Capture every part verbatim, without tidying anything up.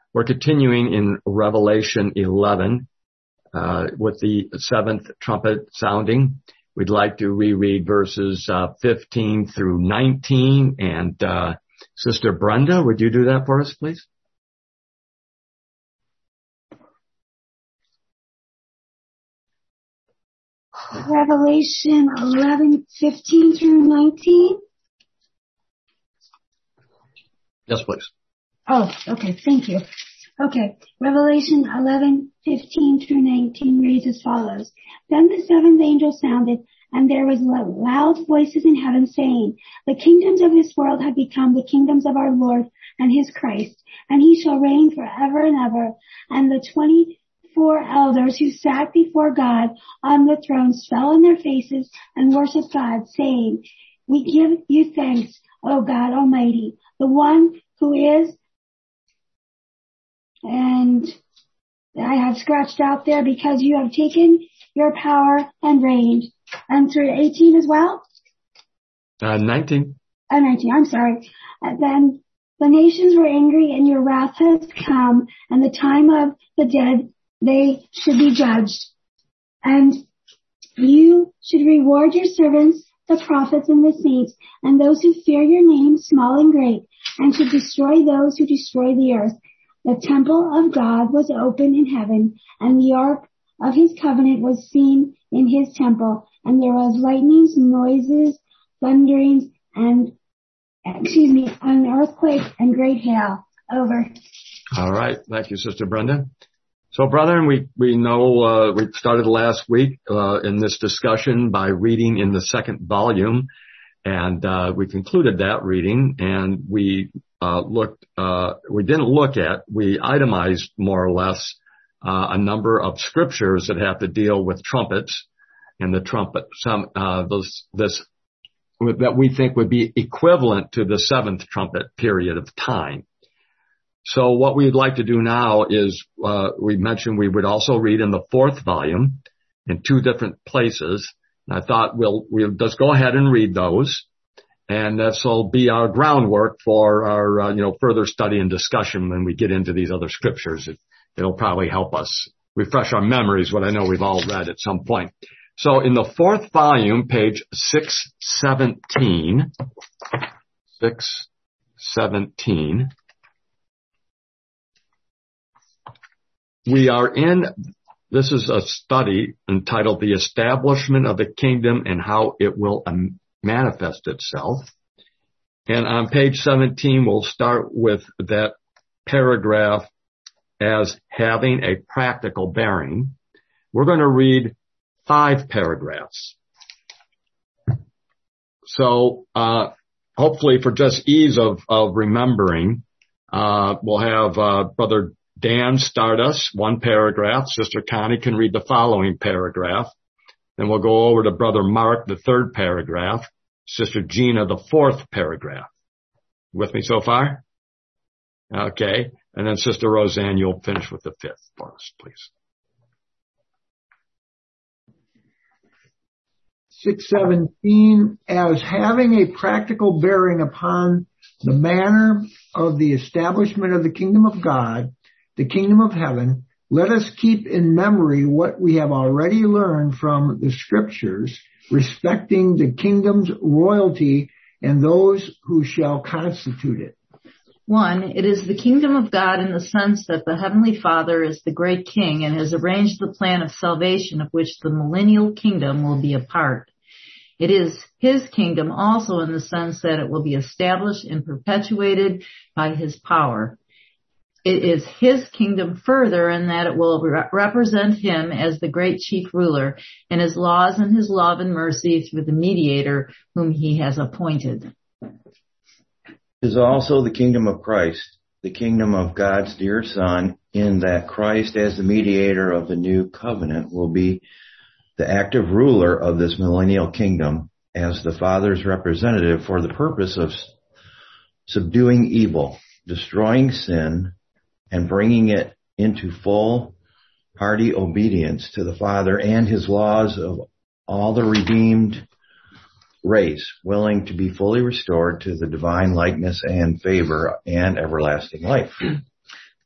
we're continuing in Revelation eleven uh, with the seventh trumpet sounding. We'd like to reread verses uh, fifteen through nineteen. And uh, Sister Brenda, would you do that for us, please? Revelation eleven, fifteen through nineteen. Yes, please. Oh, okay. Thank you. Okay. Revelation eleven, fifteen through nineteen reads as follows. Then the seventh angel sounded, and there was loud voices in heaven saying, the kingdoms of this world have become the kingdoms of our Lord and his Christ, and he shall reign forever and ever. And the twenty-four elders who sat before God on the thrones fell on their faces and worshiped God, saying, we give you thanks, O God Almighty, the one who is, and I have scratched out there, because you have taken your power and reigned. And through eighteen as well? Uh, nineteen. Uh, nineteen, I'm sorry. And then the nations were angry, and your wrath has come, and the time of the dead, they should be judged. And you should reward your servants, the prophets and the saints, and those who fear your name, small and great, and should destroy those who destroy the earth. The temple of God was open in heaven, and the ark of his covenant was seen in his temple, and there was lightnings, noises, thunderings, and, excuse me, an earthquake and great hail. Over. All right. Thank you, Sister Brenda. So, brethren, we, we know, uh, we started last week, uh, in this discussion by reading in the second volume, and, uh, we concluded that reading, and we, uh, looked, uh, we didn't look at, we itemized more or less, uh, a number of scriptures that have to deal with trumpets and the trumpet, some, uh, those, this, that we think would be equivalent to the seventh trumpet period of time. So what we'd like to do now is, uh, we mentioned we would also read in the fourth volume in two different places. And I thought we'll, we'll just go ahead and read those. And this will be our groundwork for our, uh, you know, further study and discussion when we get into these other scriptures. It, it'll probably help us refresh our memories, what I know we've all read at some point. So in the fourth volume, page six seventeen, six seventeen, we are in, this is a study entitled The Establishment of the Kingdom and How It Will Manifest Itself. And on page seventeen, we'll start with that paragraph as having a practical bearing. We're going to read five paragraphs. So, uh, hopefully for just ease of, of remembering, uh, we'll have, uh, Brother Dan start us one paragraph. Sister Connie can read the following paragraph. Then we'll go over to Brother Mark, the third paragraph. Sister Gina, the fourth paragraph. With me so far? Okay. And then Sister Roseanne, you'll finish with the fifth for us, please. six seventeen, as having a practical bearing upon the manner of the establishment of the kingdom of God, the kingdom of heaven, let us keep in memory what we have already learned from the scriptures respecting the kingdom's royalty and those who shall constitute it. One, it is the kingdom of God in the sense that the Heavenly Father is the great king and has arranged the plan of salvation of which the millennial kingdom will be a part. It is his kingdom also in the sense that it will be established and perpetuated by his power. It is his kingdom further in that it will re- represent him as the great chief ruler and his laws and his love and mercy through the mediator whom he has appointed. Is also the kingdom of Christ, the kingdom of God's dear Son, in that Christ as the mediator of the new covenant will be the active ruler of this millennial kingdom as the Father's representative for the purpose of subduing evil, destroying sin, and bringing it into full, hearty obedience to the Father and his laws of all the redeemed race, willing to be fully restored to the divine likeness and favor and everlasting life.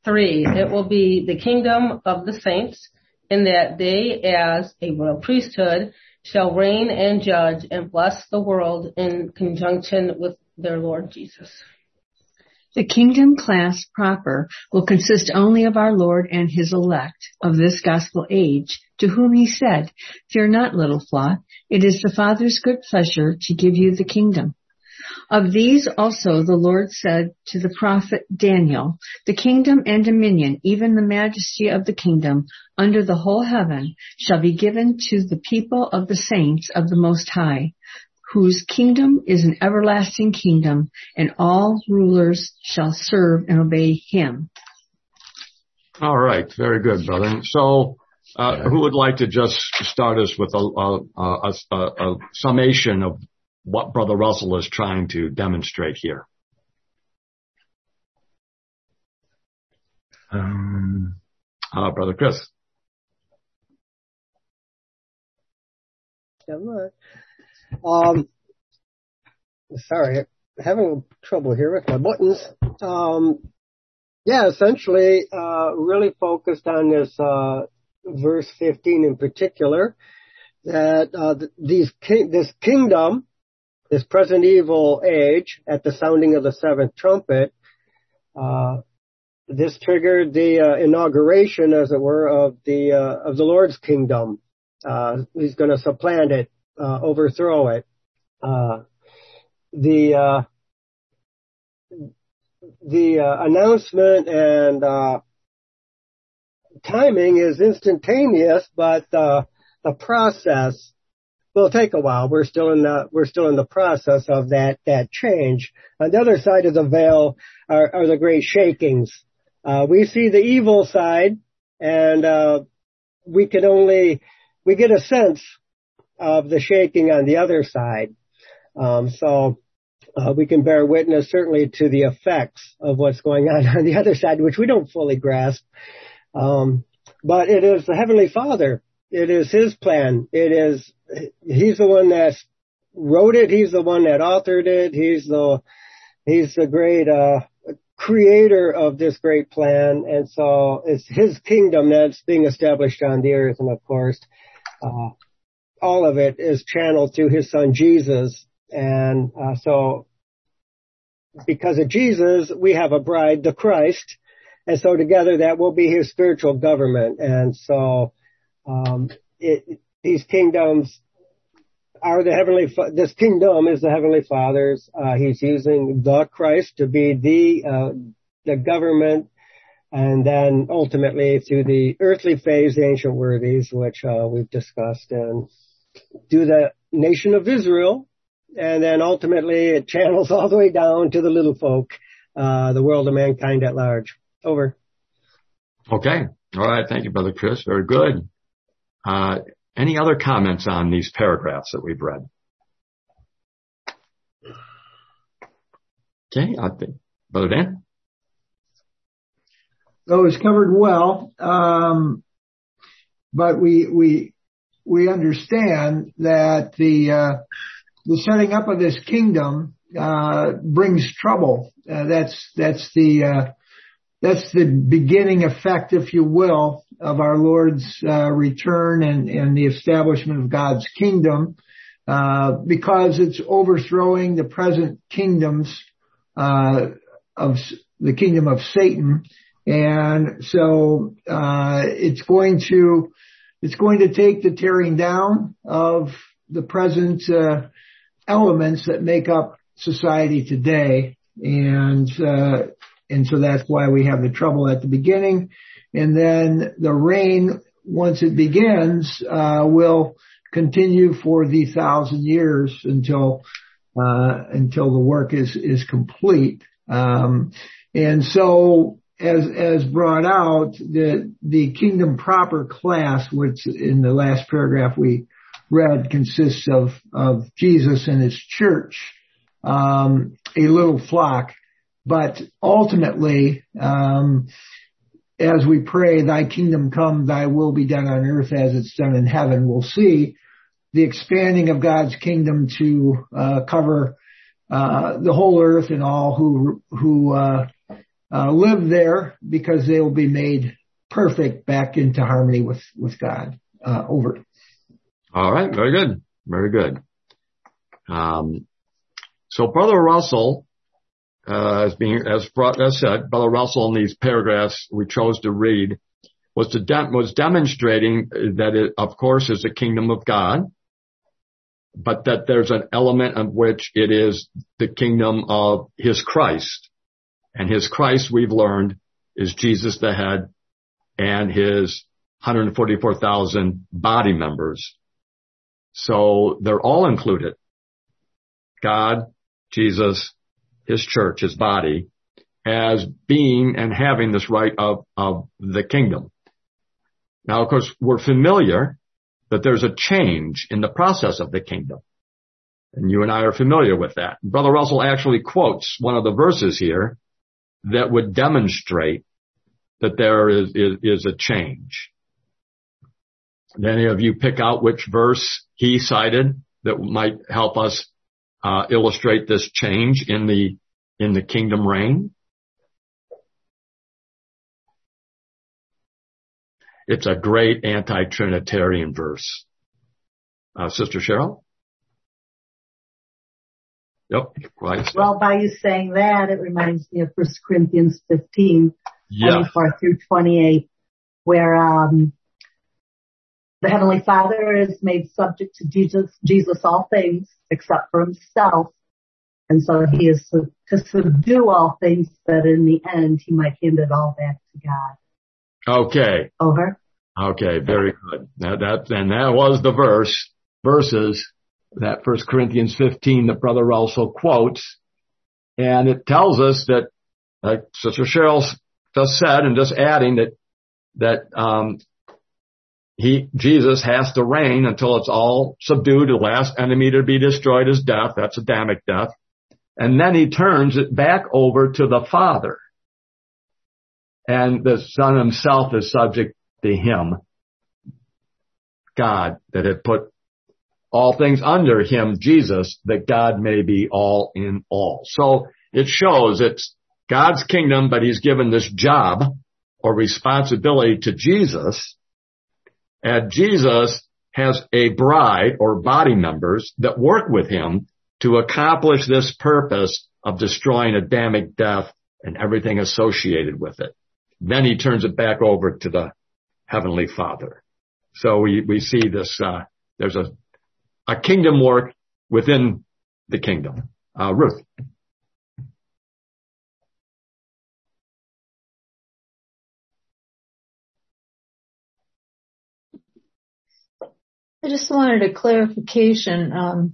three, it will be the kingdom of the saints, in that they, as a royal priesthood, shall reign and judge and bless the world in conjunction with their Lord Jesus. The kingdom class proper will consist only of our Lord and his elect of this gospel age, to whom he said, "Fear not, little flock, it is the Father's good pleasure to give you the kingdom." Of these also the Lord said to the prophet Daniel, "The kingdom and dominion, even the majesty of the kingdom under the whole heaven, shall be given to the people of the saints of the Most High, whose kingdom is an everlasting kingdom, and all rulers shall serve and obey him." All right. Very good, brother. So, uh, who would like to just start us with a, a, a, a, a summation of what Brother Russell is trying to demonstrate here? Um, uh, Brother Chris. Um, sorry, having trouble here with my buttons. Um, yeah, essentially, uh, really focused on this, uh, verse fifteen in particular, that, uh, these, king, this kingdom, this present evil age, at the sounding of the seventh trumpet, uh, this triggered the, uh, inauguration, as it were, of the, uh, of the Lord's kingdom. Uh, he's gonna supplant it. Uh, overthrow it. Uh, the, uh, the, uh, announcement and, uh, timing is instantaneous, but, uh, the process will take a while. We're still in the, we're still in the process of that, that change. On the other side of the veil are, are the great shakings. Uh, we see the evil side, and, uh, we can only, we get a sense of the shaking on the other side. Um, so, uh, we can bear witness certainly to the effects of what's going on on the other side, which we don't fully grasp. Um, but it is the Heavenly Father. It is his plan. It is, he's the one that wrote it. He's the one that authored it. He's the, he's the great, uh, creator of this great plan. And so it's his kingdom that's being established on the earth. And of course, uh, all of it is channeled through his son Jesus. And uh, so because of Jesus, we have a bride, the Christ. And so together that will be his spiritual government. And so um, it, these kingdoms are the heavenly, this kingdom is the Heavenly Father's. Uh, he's using the Christ to be the, uh, the government. And then ultimately through the earthly phase, the ancient worthies, which uh, we've discussed, and do the nation of Israel, and then ultimately it channels all the way down to the little folk, uh, the world of mankind at large. Over. Okay. All right. Thank you, Brother Chris. Very good. Uh, any other comments on these paragraphs that we've read? Okay. I think, Brother Dan? So it was covered well, um, but we, we, we understand that the, uh, the setting up of this kingdom, uh, brings trouble. Uh, that's, that's the, uh, that's the beginning effect, if you will, of our Lord's, uh, return and, and the establishment of God's kingdom, uh, because it's overthrowing the present kingdoms, uh, of the kingdom of Satan. And so, uh, it's going to, it's going to take the tearing down of the present, uh, elements that make up society today. And, uh, and so that's why we have the trouble at the beginning. And then the reign, once it begins, uh, will continue for the thousand years until, uh, until the work is, is complete. Um, and so, As, as brought out, the, the kingdom proper class, which in the last paragraph we read consists of, of Jesus and his church, um, a little flock. But ultimately, um, as we pray, thy kingdom come, thy will be done on earth as it's done in heaven, we'll see the expanding of God's kingdom to, uh, cover, uh, the whole earth and all who, who, uh, uh, live there because they will be made perfect back into harmony with, with God. Uh, over. All right. Very good. Very good. Um, so Brother Russell, uh, as being, as, as said, Brother Russell in these paragraphs we chose to read was to de- was demonstrating that it, of course, is the kingdom of God, but that there's an element of which it is the kingdom of His Christ. And His Christ, we've learned, is Jesus the head and His one hundred forty-four thousand body members. So they're all included. God, Jesus, His church, His body, as being and having this right of, of the kingdom. Now, of course, we're familiar that there's a change in the process of the kingdom. And you and I are familiar with that. Brother Russell actually quotes one of the verses here that would demonstrate that there is, is, is a change. Did any of you pick out which verse he cited that might help us uh, illustrate this change in the in the kingdom reign? It's a great anti-Trinitarian verse. Uh, Sister Cheryl? Yep. Right. Well, by you saying that, it reminds me of First Corinthians fifteen, yeah. twenty-four through twenty-eight, where um, the Heavenly Father is made subject to Jesus, Jesus all things except for Himself. And so He is to, to subdue all things, that in the end He might hand it all back to God. Okay. Over. Okay, very good. Now that, and that was the verse, verses that First Corinthians fifteen that Brother Russell quotes. And it tells us that, like Sister Cheryl just said, and just adding that, that, um, he, Jesus has to reign until it's all subdued. The last enemy to be destroyed is death. That's Adamic death. And then He turns it back over to the Father. And the Son Himself is subject to Him. God, that had put all things under Him, Jesus, that God may be all in all. So it shows it's God's kingdom, but He's given this job or responsibility to Jesus. And Jesus has a bride or body members that work with Him to accomplish this purpose of destroying Adamic death and everything associated with it. Then He turns it back over to the Heavenly Father. So we, we see this, uh, there's a, a kingdom work within the kingdom. Uh, Ruth. I just wanted a clarification. Um,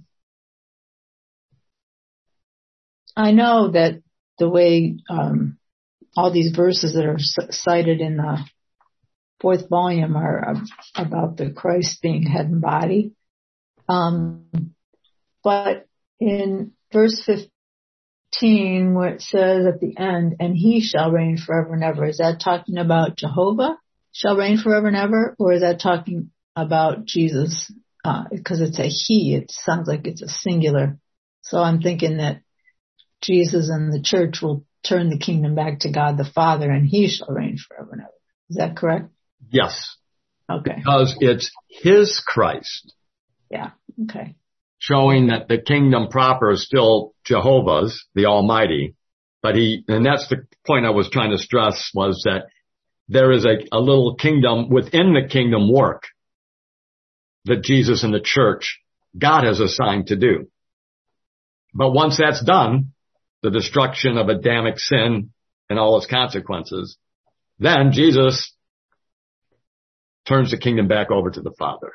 I know that the way um, all these verses that are cited in the fourth volume are about the Christ being head and body. Um, but in verse fifteen, where it says at the end, and He shall reign forever and ever, is that talking about Jehovah shall reign forever and ever, or is that talking about Jesus? Uh, because it's a He, it sounds like it's a singular. So I'm thinking that Jesus and the church will turn the kingdom back to God the Father, and He shall reign forever and ever. Is that correct? Yes. Okay. Because it's His Christ. Yeah. Okay. Showing that the kingdom proper is still Jehovah's, the Almighty. But He, and that's the point I was trying to stress, was that there is a, a little kingdom within the kingdom work that Jesus and the church, God has assigned to do. But once that's done, the destruction of Adamic sin and all its consequences, then Jesus turns the kingdom back over to the Father.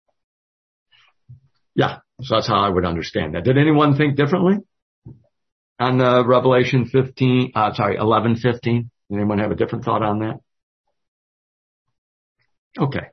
Yeah, so that's how I would understand that. Did anyone think differently on uh, Revelation fifteen? Uh, sorry, eleven fifteen. Did anyone have a different thought on that? Okay.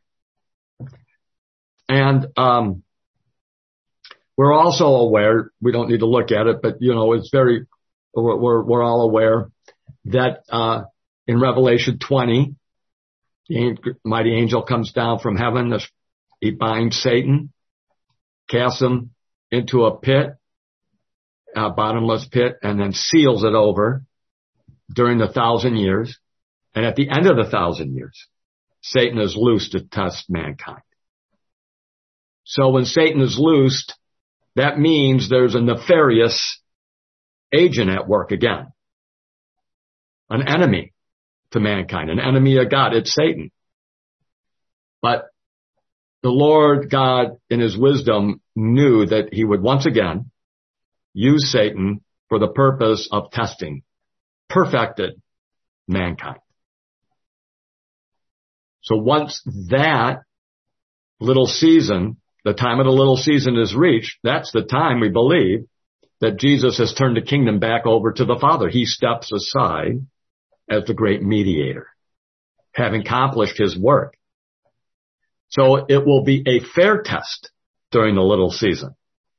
And um, we're also aware, we don't need to look at it, but you know, it's very, we're we're all aware that uh, in Revelation twenty, the mighty angel comes down from heaven. He binds Satan, casts him into a pit, a bottomless pit, and then seals it over. during the thousand years. And at the end of the thousand years, Satan is loosed to test mankind. So when Satan is loosed, that means there's a nefarious agent at work again. An enemy to mankind, an enemy of God. It's Satan. But the Lord God, in his wisdom, knew that he would once again use Satan for the purpose of testing perfected mankind. So once that little season, the time of the little season is reached, that's the time we believe that Jesus has turned the kingdom back over to the Father. He steps aside as the great mediator, having accomplished his work. So it will be a fair test during the little season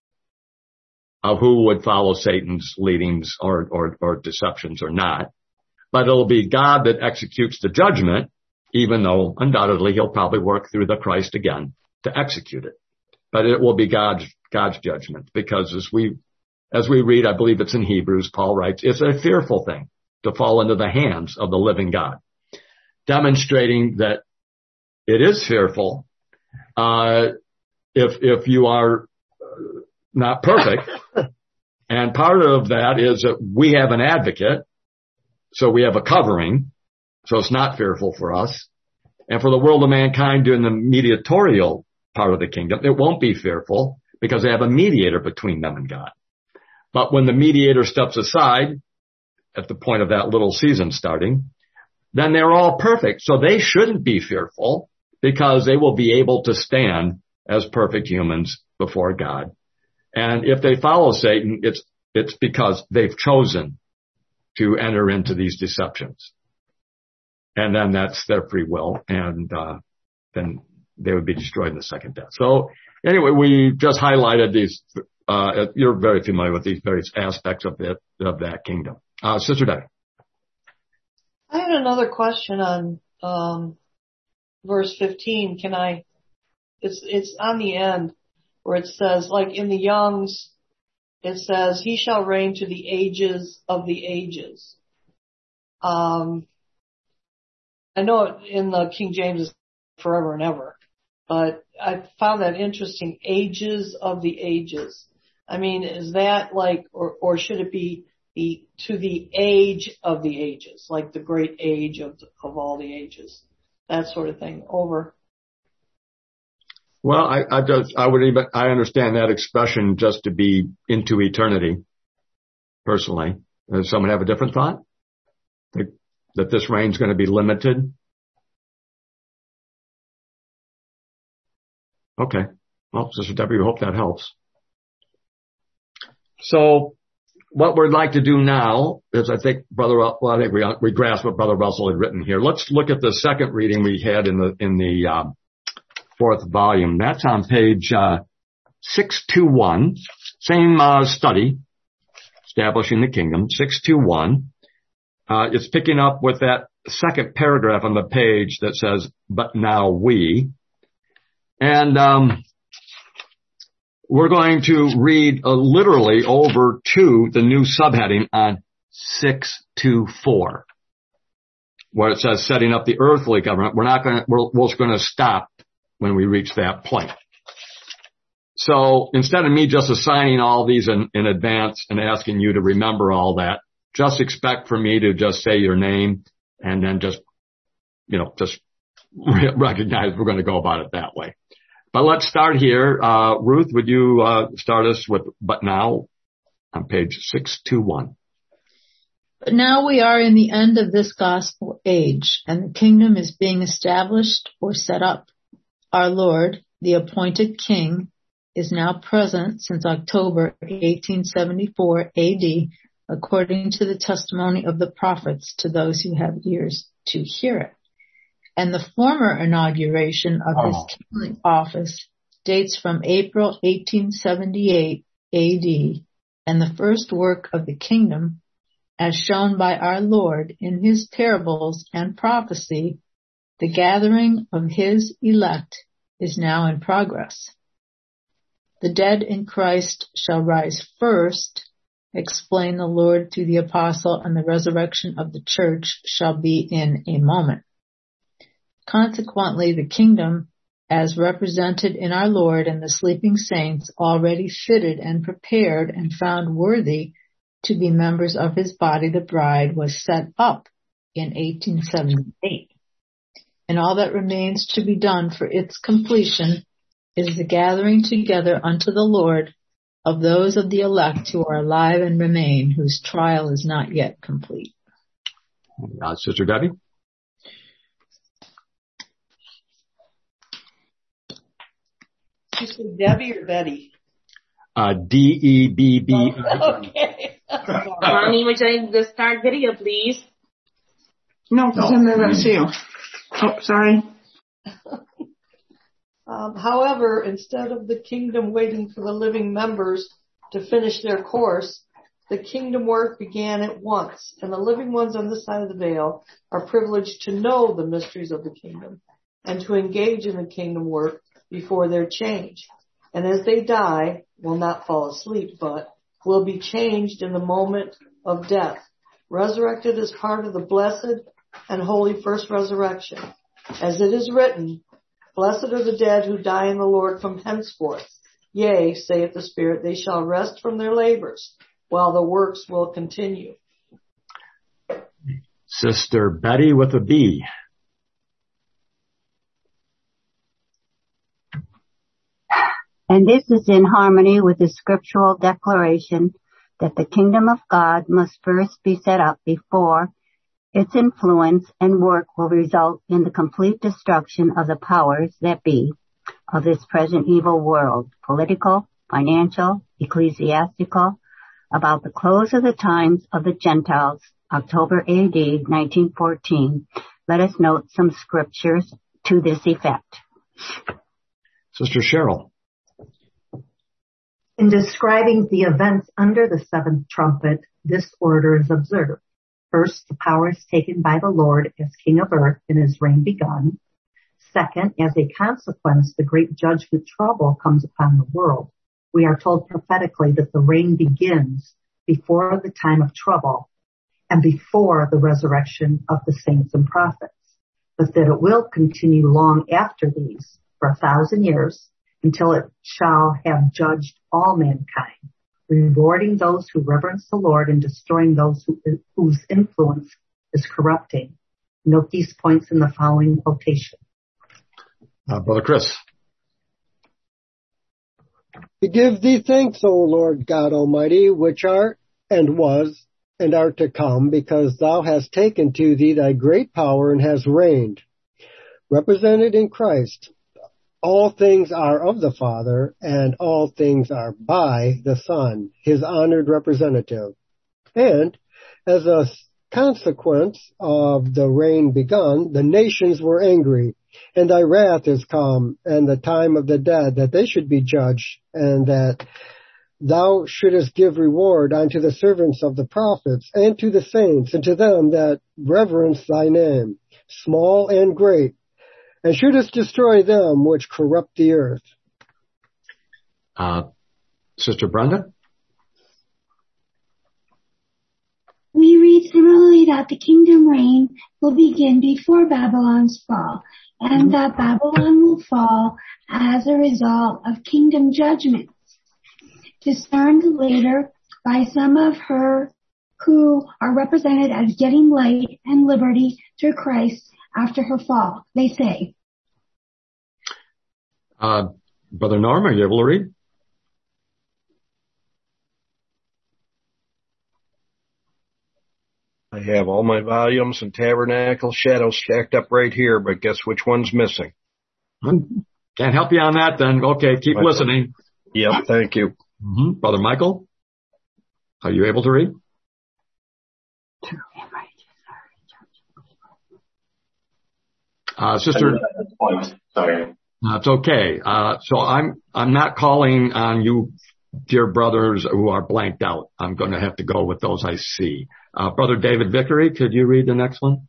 of who would follow Satan's leadings or, or, or deceptions or not. But it'll be God that executes the judgment, even though undoubtedly he'll probably work through the Christ again to execute it. But it will be God's, God's judgment, because as we, as we read, I believe it's in Hebrews, Paul writes, it's a fearful thing to fall into the hands of the living God, demonstrating that it is fearful, uh, if, if you are not perfect. And part of that is that we have an advocate. So we have a covering. So it's not fearful for us. And for the world of mankind during the mediatorial part of the kingdom, it won't be fearful because they have a mediator between them and God. But when the mediator steps aside at the point of that little season starting, then they're all perfect. So they shouldn't be fearful because they will be able to stand as perfect humans before God. And if they follow Satan, it's, it's because they've chosen to enter into these deceptions. And then that's their free will. And, uh, then they would be destroyed in the second death. So anyway, we just highlighted these, uh, you're very familiar with these various aspects of it, of that kingdom. Uh, Sister Debbie. I had another question on, um, verse fifteen. Can I, it's, it's on the end where it says, like in the Young's, it says, he shall reign to the ages of the ages. Um, I know in the King James is forever and ever, but I found that interesting. Ages of the ages. I mean, is that like, or, or should it be the, to the age of the ages, like the great age of, of all the ages, that sort of thing. Over. Well, I, I just, I would even, I understand that expression just to be into eternity, personally. Does someone have a different thought? That, that this reign's going to be limited? Okay. Well, Sister Debbie, we hope that helps. So, what we'd like to do now is, I think, Brother, well, I think we, we grasp what Brother Russell had written here. Let's look at the second reading we had in the, in the, um, fourth volume. That's on page, uh, six twenty-one. Same, uh, study, Establishing the Kingdom, six twenty-one. Uh, it's picking up with that second paragraph on the page that says, but now we. And, um, we're going to read uh, literally over to the new subheading on six twenty-four, where it says setting up the earthly government. We're not going to, we're, we're going to stop when we reach that point. So instead of me just assigning all these in, in advance and asking you to remember all that, just expect for me to just say your name and then just, you know, just re- recognize we're going to go about it that way. But let's start here. Uh, Ruth, would you, uh, start us with, but now on page six twenty-one. But now we are in the end of this gospel age, and the kingdom is being established or set up. Our Lord, the appointed king, is now present since October eighteen seventy-four A D, according to the testimony of the prophets to those who have ears to hear it. And the former inauguration of his kingly office dates from April eighteen seventy-eight A D, and the first work of the kingdom, as shown by our Lord in his parables and prophecy, the gathering of his elect, is now in progress. The dead in Christ shall rise first, explained the Lord to the apostle, and the resurrection of the church shall be in a moment. Consequently, the kingdom, as represented in our Lord and the sleeping saints, already fitted and prepared and found worthy to be members of his body, the bride, was set up in eighteen seventy-eight. And all that remains to be done for its completion is the gathering together unto the Lord of those of the elect who are alive and remain, whose trial is not yet complete. Uh, Sister Debbie? You said Debbie or Betty? Uh, D E B B. Okay. Mommy, would you like to start video, please? No, because I'm not going to see you. Oh, sorry. Um, however, instead of the kingdom waiting for the living members to finish their course, the kingdom work began at once, and the living ones on this side of the veil are privileged to know the mysteries of the kingdom and to engage in the kingdom work before their change. And as they die, will not fall asleep, but will be changed in the moment of death, resurrected as part of the blessed and holy first resurrection. As it is written, blessed are the dead who die in the Lord from henceforth. Yea, saith the Spirit, they shall rest from their labors, while the works will continue. Sister Betty with a B. And this is in harmony with the scriptural declaration that the kingdom of God must first be set up before its influence and work will result in the complete destruction of the powers that be of this present evil world, political, financial, ecclesiastical, about the close of the times of the Gentiles, October A D nineteen fourteen. Let us note some scriptures to this effect. Sister Cheryl. In describing the events under the seventh trumpet, this order is observed. First, the powers taken by the Lord as King of earth and his reign begun. Second, as a consequence, the great judgment trouble comes upon the world. We are told prophetically that the reign begins before the time of trouble and before the resurrection of the saints and prophets, but that it will continue long after these, for a thousand years, until it shall have judged all mankind, rewarding those who reverence the Lord and destroying those who, whose influence is corrupting. Note these points in the following quotation. Uh, Brother Chris. We give thee thanks, O Lord God Almighty, which art and was and art to come, because thou hast taken to thee thy great power and hast reigned. Represented in Christ, all things are of the Father, and all things are by the Son, his honored representative. And as a consequence of the reign begun, the nations were angry, and thy wrath is come, and the time of the dead, that they should be judged, and that thou shouldest give reward unto the servants of the prophets, and to the saints, and to them that reverence thy name, small and great, and shouldest destroy them which corrupt the earth. Uh, Sister Brenda? We read similarly that the kingdom reign will begin before Babylon's fall, and that Babylon will fall as a result of kingdom judgments, discerned later by some of her who are represented as getting light and liberty through Christ after her fall, they say. Uh, Brother Norm, are you able to read? I have all my volumes and Tabernacle Shadows stacked up right here, but guess which one's missing? Can't help you on that then. Okay, keep Michael. listening. Yep, thank you. Mm-hmm. Brother Michael, are you able to read? Uh, sister, sorry. That's okay. Uh, so I'm, I'm not calling on you, dear brothers who are blanked out. I'm going to have to go with those I see. Uh, Brother David Vickery, could you read the next one?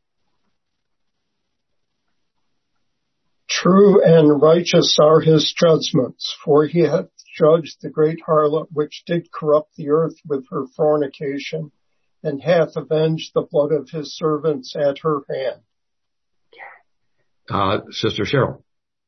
True and righteous are his judgments, for he hath judged the great harlot which did corrupt the earth with her fornication, and hath avenged the blood of his servants at her hand. Uh, Sister Cheryl.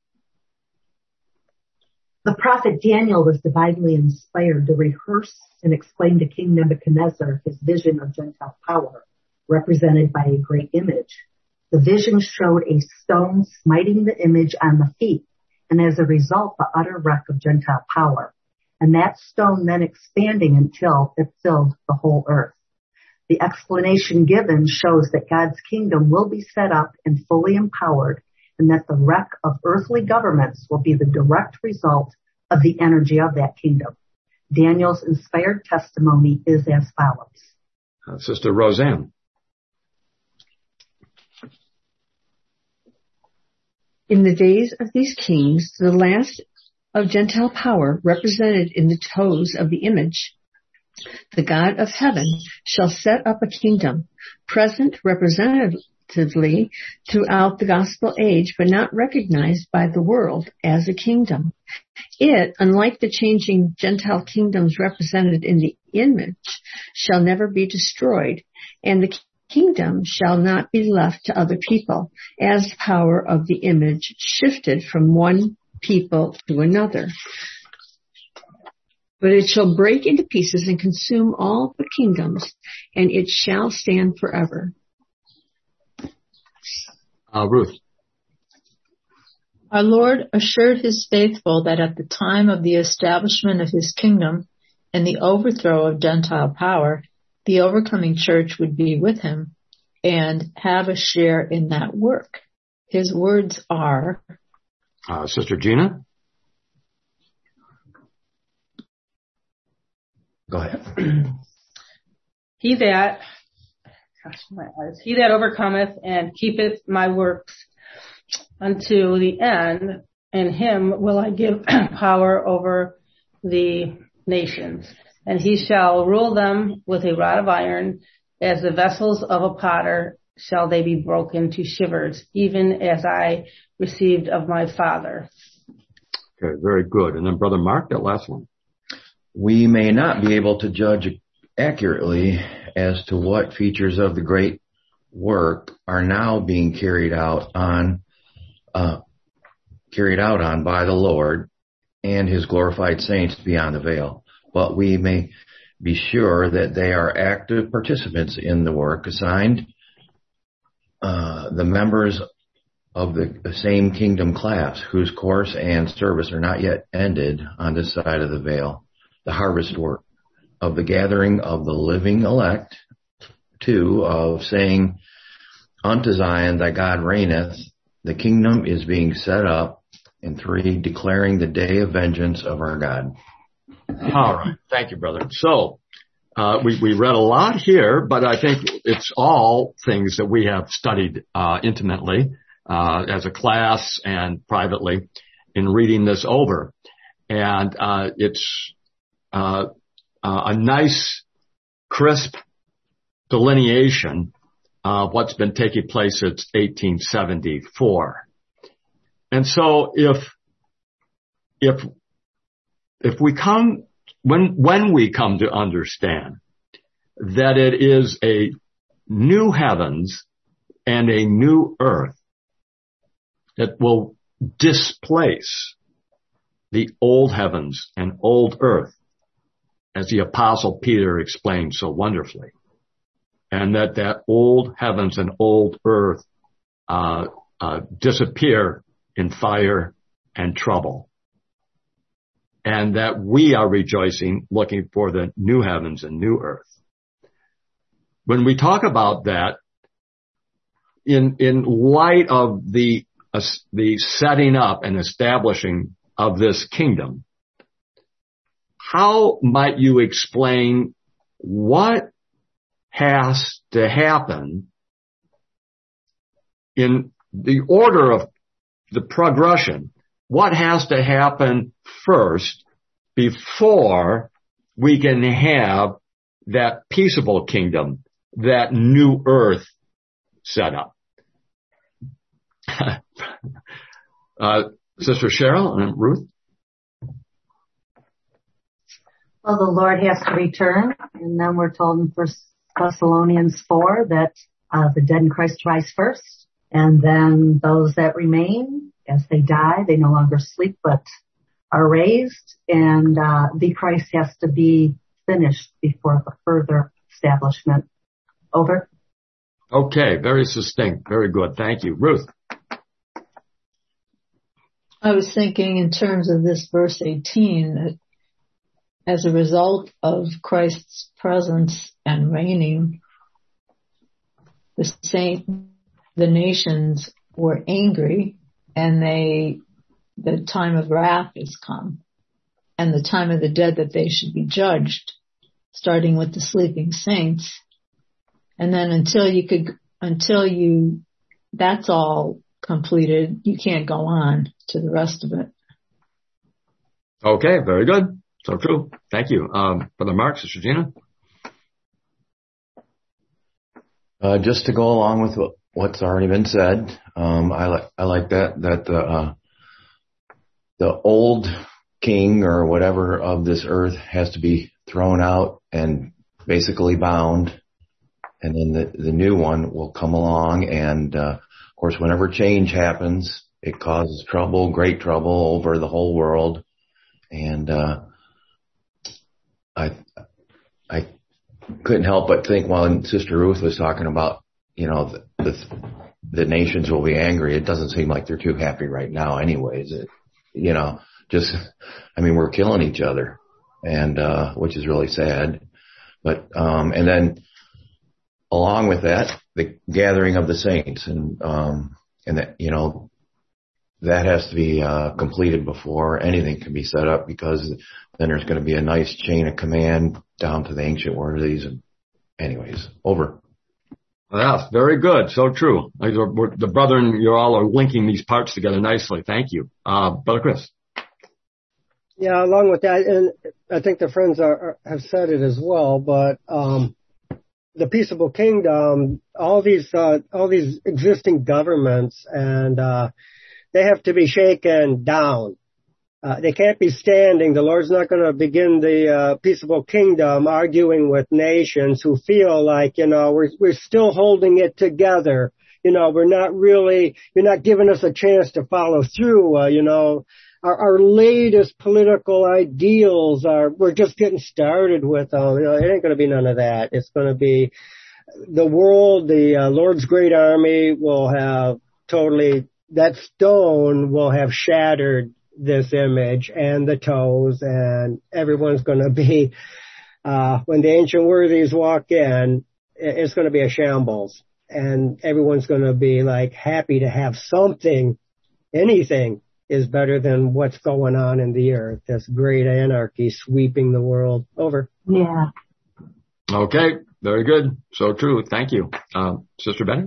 The prophet Daniel was divinely inspired to rehearse and explain to King Nebuchadnezzar his vision of Gentile power, represented by a great image. The vision showed a stone smiting the image on the feet, and as a result, the utter wreck of Gentile power, and that stone then expanding until it filled the whole earth. The explanation given shows that God's kingdom will be set up and fully empowered, and that the wreck of earthly governments will be the direct result of the energy of that kingdom. Daniel's inspired testimony is as follows. Uh, Sister Roseanne. In the days of these kings, the last of Gentile power represented in the toes of the image, the God of heaven shall set up a kingdom, present representatively throughout the gospel age, but not recognized by the world as a kingdom. It, unlike the changing Gentile kingdoms represented in the image, shall never be destroyed, and the kingdom shall not be left to other people, as the power of the image shifted from one people to another. But it shall break into pieces and consume all the kingdoms, and it shall stand forever. Uh, Ruth. Our Lord assured his faithful that at the time of the establishment of his kingdom and the overthrow of Gentile power, the overcoming church would be with him and have a share in that work. His words are... Uh, Sister Gina? Go ahead. He that, gosh, my eyes, he that overcometh and keepeth my works unto the end, and him will I give power over the nations. And he shall rule them with a rod of iron, as the vessels of a potter shall they be broken to shivers, even as I received of my Father. Okay, very good. And then Brother Mark, that last one. We may not be able to judge accurately as to what features of the great work are now being carried out on, uh, carried out on by the Lord and his glorified saints beyond the veil. But we may be sure that they are active participants in the work assigned uh, the members of the, the same kingdom class whose course and service are not yet ended on this side of the veil, the harvest work of the gathering of the living elect, two, of saying unto Zion, thy God reigneth, the kingdom is being set up, and three, declaring the day of vengeance of our God. All right. Thank you, brother. So, uh, we, we read a lot here, but I think it's all things that we have studied, uh, intimately, uh, as a class and privately in reading this over. And, uh, it's, uh, uh, a nice, crisp delineation of what's been taking place since eighteen seventy-four. And so if, if, if we come, when, when we come to understand that it is a new heavens and a new earth that will displace the old heavens and old earth, as the Apostle Peter explained so wonderfully, and that that old heavens and old earth uh, uh, disappear in fire and trouble, and that we are rejoicing, looking for the new heavens and new earth. When we talk about that, in in light of the uh, the setting up and establishing of this kingdom, how might you explain what has to happen in the order of the progression? What has to happen first before we can have that peaceable kingdom, that new earth set up? uh, Sister Cheryl and Ruth? Well, the Lord has to return, and then we're told in First Thessalonians four that uh, the dead in Christ rise first, and then those that remain, as they die, they no longer sleep but are raised, and uh, the Christ has to be finished before the further establishment. Over. Okay, very succinct, very good. Thank you. Ruth. I was thinking in terms of this verse eighteen, that as a result of Christ's presence and reigning, the saint, the nations were angry, and they, the time of wrath has come, and the time of the dead that they should be judged, starting with the sleeping saints. And then until you could, until you, that's all completed, you can't go on to the rest of it. Okay, very good. So true. Thank you. Um, Brother Mark, Sister Gina. Uh, just to go along with what, what's already been said, um, I like I like that that the uh, the old king or whatever of this earth has to be thrown out and basically bound, and then the the new one will come along. And uh, of course, whenever change happens, it causes trouble, great trouble over the whole world. And uh, I I couldn't help but think while Sister Ruth was talking about, you know, the, the the nations will be angry. It doesn't seem like they're too happy right now, anyways. It, you know, just I mean, we're killing each other, and uh, which is really sad. But um, and then along with that, the gathering of the saints, and um, and that, you know, that has to be uh, completed before anything can be set up, because then there's going to be a nice chain of command down to the ancient worthies. And anyways, over. Yeah, very good. So true. The brethren, you all are linking these parts together nicely. Thank you. Uh, Brother Chris. Yeah, along with that, and I think the friends are, are, have said it as well, but um, the peaceable kingdom, all these uh, all these existing governments, and uh, they have to be shaken down. Uh, they can't be standing. The Lord's not going to begin the uh, peaceable kingdom arguing with nations who feel like, you know, we're we're still holding it together. You know, we're not really, you're not giving us a chance to follow through. Uh, you know, our, our latest political ideals are, we're just getting started with them. You know, it ain't going to be none of that. It's going to be the world, the uh, Lord's great army will have totally, that stone will have shattered this image and the toes, and everyone's going to be, uh, when the ancient worthies walk in, it's going to be a shambles, and everyone's going to be like happy to have something. Anything is better than what's going on in the earth. This great anarchy sweeping the world. Over. Yeah. Okay. Very good. So true. Thank you. Uh, Sister Benny?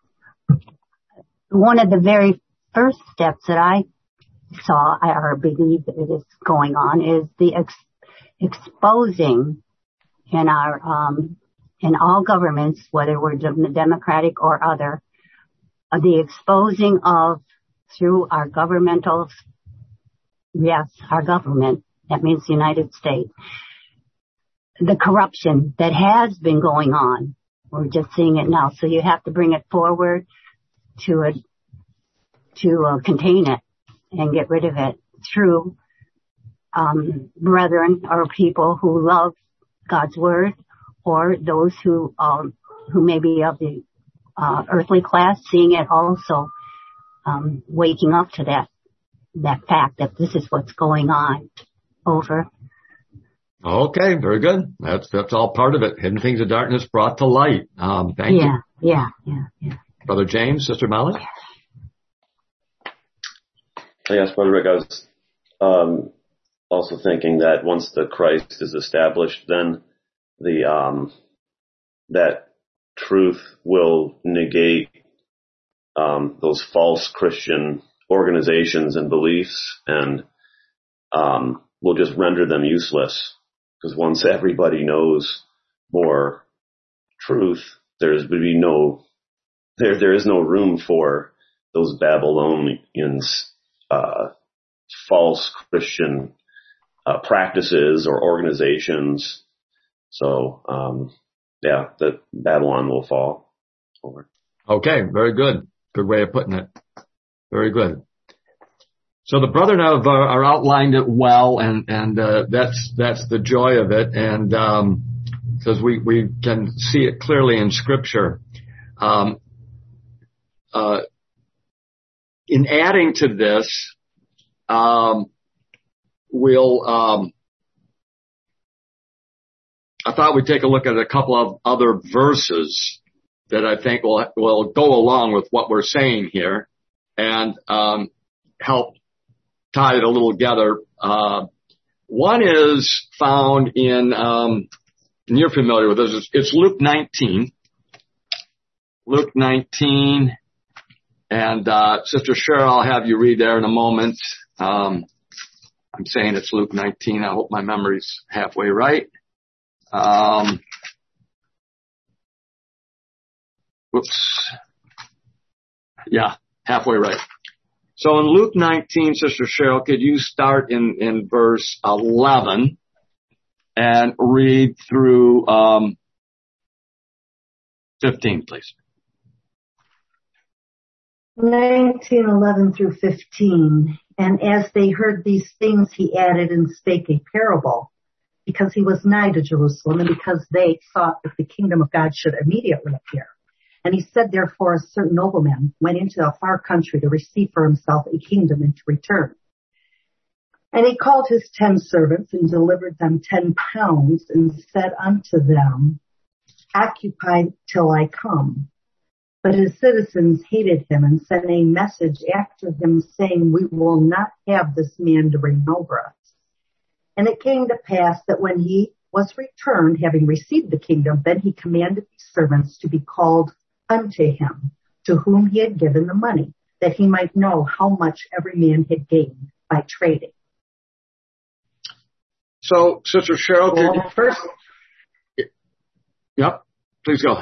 One of the very first steps that I saw or believe that it is going on is the ex- exposing in our um in all governments, whether we're democratic or other, uh, the exposing of through our governmental, yes, our government, that means the United States, the corruption that has been going on. We're just seeing it now, so you have to bring it forward to a, to uh, contain it and get rid of it through um, brethren or people who love God's word, or those who um, who may be of the uh, earthly class, seeing it also, um, waking up to that that fact that this is what's going on. Over. Okay, very good. That's that's all part of it. Hidden things of darkness brought to light. Um, thank yeah, you. Yeah, yeah, yeah. Brother James, Sister Molly. Yes, Brother Rick, I was um, also thinking that once the Christ is established, then the um, that truth will negate um, those false Christian organizations and beliefs, and um, will just render them useless. Because once everybody knows more truth, there's would be no there there is no room for those Babylonians. Uh, false Christian uh, practices or organizations. So, um, yeah, that Babylon will fall over. Okay, very good. Good way of putting it. Very good. So the brethren have uh, are outlined it well, and and uh, that's that's the joy of it, and um, because we we can see it clearly in Scripture. Um, uh, in adding to this, um, we'll um, I thought we'd take a look at a couple of other verses that I think will will go along with what we're saying here, and um, help tie it a little together. Uh, one is found in, um, and you're familiar with this, it's Luke nineteen. Luke nineteen, and uh, Sister Cheryl, I'll have you read there in a moment. Um, I'm saying it's Luke nineteen. I hope my memory's halfway right. Um, whoops. Yeah, halfway right. So in Luke nineteen, Sister Cheryl, could you start in, in verse eleven and read through um, fifteen, please? nineteen, eleven through fifteen. And as they heard these things, he added and spake a parable, because he was nigh to Jerusalem, and because they thought that the kingdom of God should immediately appear. And he said, therefore, a certain nobleman went into a far country to receive for himself a kingdom and to return. And he called his ten servants and delivered them ten pounds and said unto them, occupy till I come. But his citizens hated him and sent a message after him, saying, we will not have this man to reign over us. And it came to pass that when he was returned, having received the kingdom, then he commanded his servants to be called unto him, to whom he had given the money, that he might know how much every man had gained by trading. So, Sister Cheryl, well, you... first, yep, please go.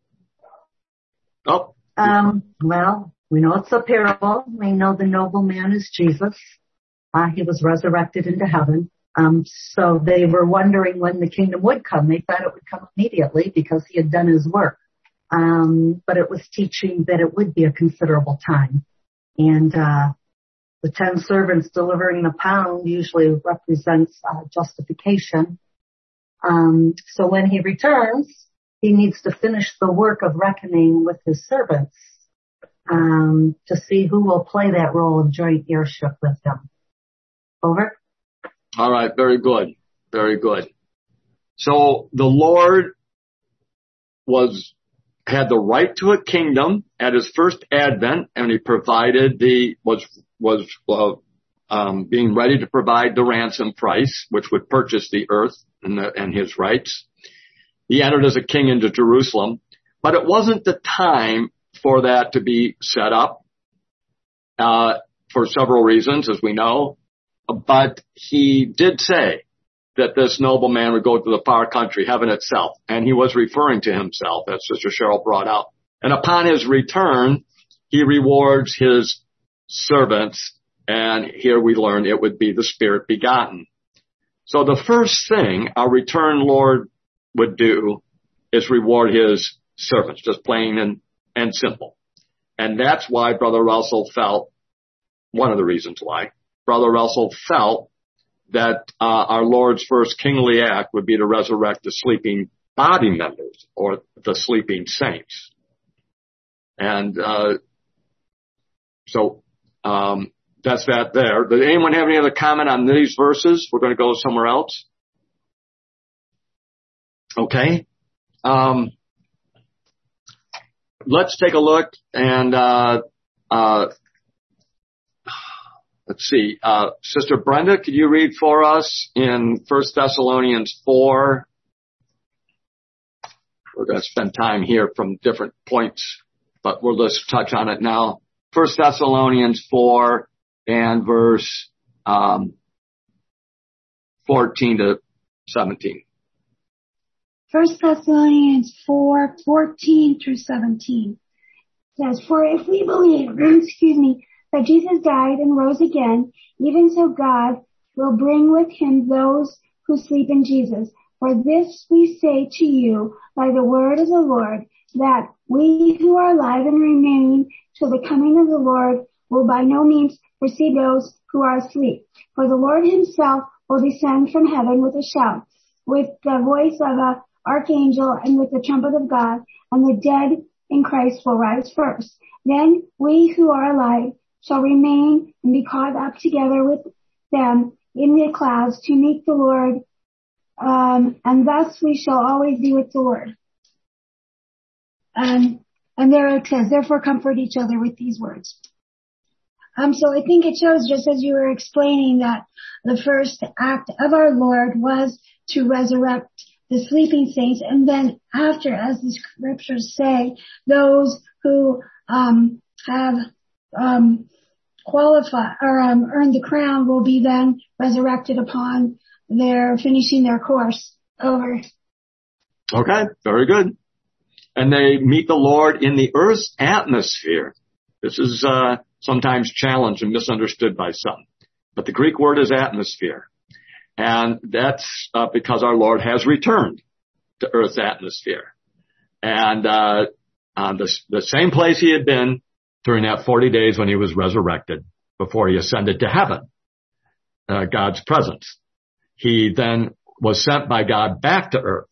Oh. Um, well, we know it's a parable. We know the nobleman is Jesus. Uh, he was resurrected into heaven. Um, so they were wondering when the kingdom would come. They thought it would come immediately because he had done his work. Um, but it was teaching that it would be a considerable time. And, uh, the ten servants delivering the pound usually represents uh, justification. Um, so when he returns, he needs to finish the work of reckoning with his servants, um, to see who will play that role of joint heirship with him. Over. All right. Very good. Very good. So the Lord was, had the right to a kingdom at his first advent, and he provided the, was, was, uh, um, being ready to provide the ransom price, which would purchase the earth and the, and his rights. He entered as a king into Jerusalem, but it wasn't the time for that to be set up, uh, for several reasons, as we know. But he did say that this nobleman would go to the far country, heaven itself, and he was referring to himself, as Sister Cheryl brought out. And upon his return, he rewards his servants, and here we learn it would be the Spirit begotten. So the first thing our returned Lord would do is reward his servants, just plain and, and simple. And that's why Brother Russell felt, one of the reasons why, Brother Russell felt that uh, our Lord's first kingly act would be to resurrect the sleeping body members, or the sleeping saints. And uh, so um, that's that there. Does anyone have any other comment on these verses? We're going to go somewhere else. Okay. Um, let's take a look and uh, uh, let's see. Uh, Sister Brenda, could you read for us in First Thessalonians four? We're going to spend time here from different points, but we'll just touch on it now. First Thessalonians four and verse um, fourteen to seventeen. First Thessalonians four, fourteen through seventeen says, for if we believe, excuse me, that Jesus died and rose again, even so God, will bring with him those who sleep in Jesus. For this we say to you by the word of the Lord, that we who are alive and remain till the coming of the Lord will by no means precede those who are asleep. For the Lord himself will descend from heaven with a shout, with the voice of an archangel, and with the trumpet of God, and the dead in Christ will rise first. Then we who are alive shall remain and be caught up together with them in the clouds to meet the Lord, um, and thus we shall always be with the Lord. Um, and there it says, therefore comfort each other with these words. Um, so I think it shows, just as you were explaining, that the first act of our Lord was to resurrect the sleeping saints, and then after, as the scriptures say, those who um, have um, qualified or um, earned the crown will be then resurrected upon their finishing their course. Over. Okay, very good. And they meet the Lord in the earth's atmosphere. This is uh, sometimes challenged and misunderstood by some, but the Greek word is atmosphere. And that's uh, because our Lord has returned to earth's atmosphere. And uh, uh, the, the same place he had been during that forty days when he was resurrected before he ascended to heaven, uh, God's presence. He then was sent by God back to earth.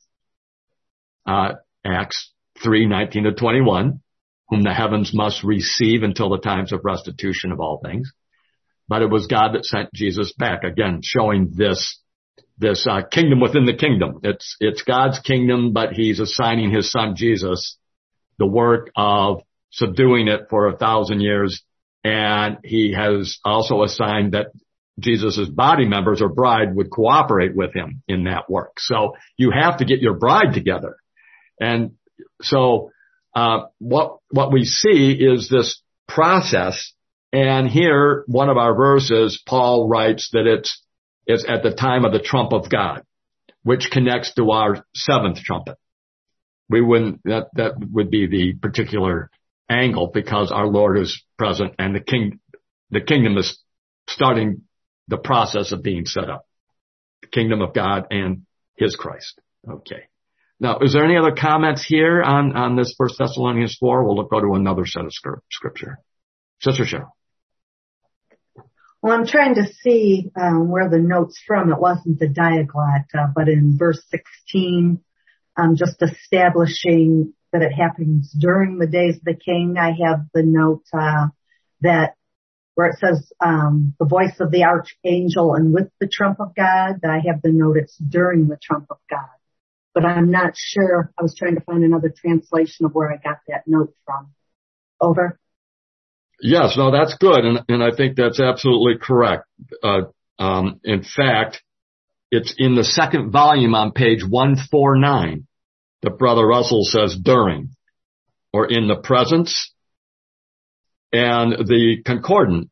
Uh, Acts three nineteen to twenty-one, whom the heavens must receive until the times of restitution of all things. But it was God that sent Jesus back, again, showing this, this, uh, kingdom within the kingdom. It's, it's God's kingdom, but he's assigning his son Jesus the work of subduing it for a thousand years. And he has also assigned that Jesus' body members or bride would cooperate with him in that work. So you have to get your bride together. And so, uh, what, what we see is this process. And here, one of our verses, Paul writes that it's, it's at the time of the trump of God, which connects to our seventh trumpet. We wouldn't, that, that would be the particular angle because our Lord is present and the king, the kingdom is starting the process of being set up. The kingdom of God and his Christ. Okay. Now, is there any other comments here on, on this First Thessalonians four? We'll go to another set of scripture. Sister Cheryl. Well, I'm trying to see um, where the note's from. It wasn't the diaglot, uh, but in verse sixteen, um, just establishing that it happens during the days of the king. I have the note uh, that where it says um, the voice of the archangel and with the trump of God. I have the note it's during the trump of God. But I'm not sure. I was trying to find another translation of where I got that note from. Over. Yes, no, that's good, and, and I think that's absolutely correct. Uh, um, in fact, it's in the second volume on page one forty-nine that Brother Russell says during, or in the presence, and the concordant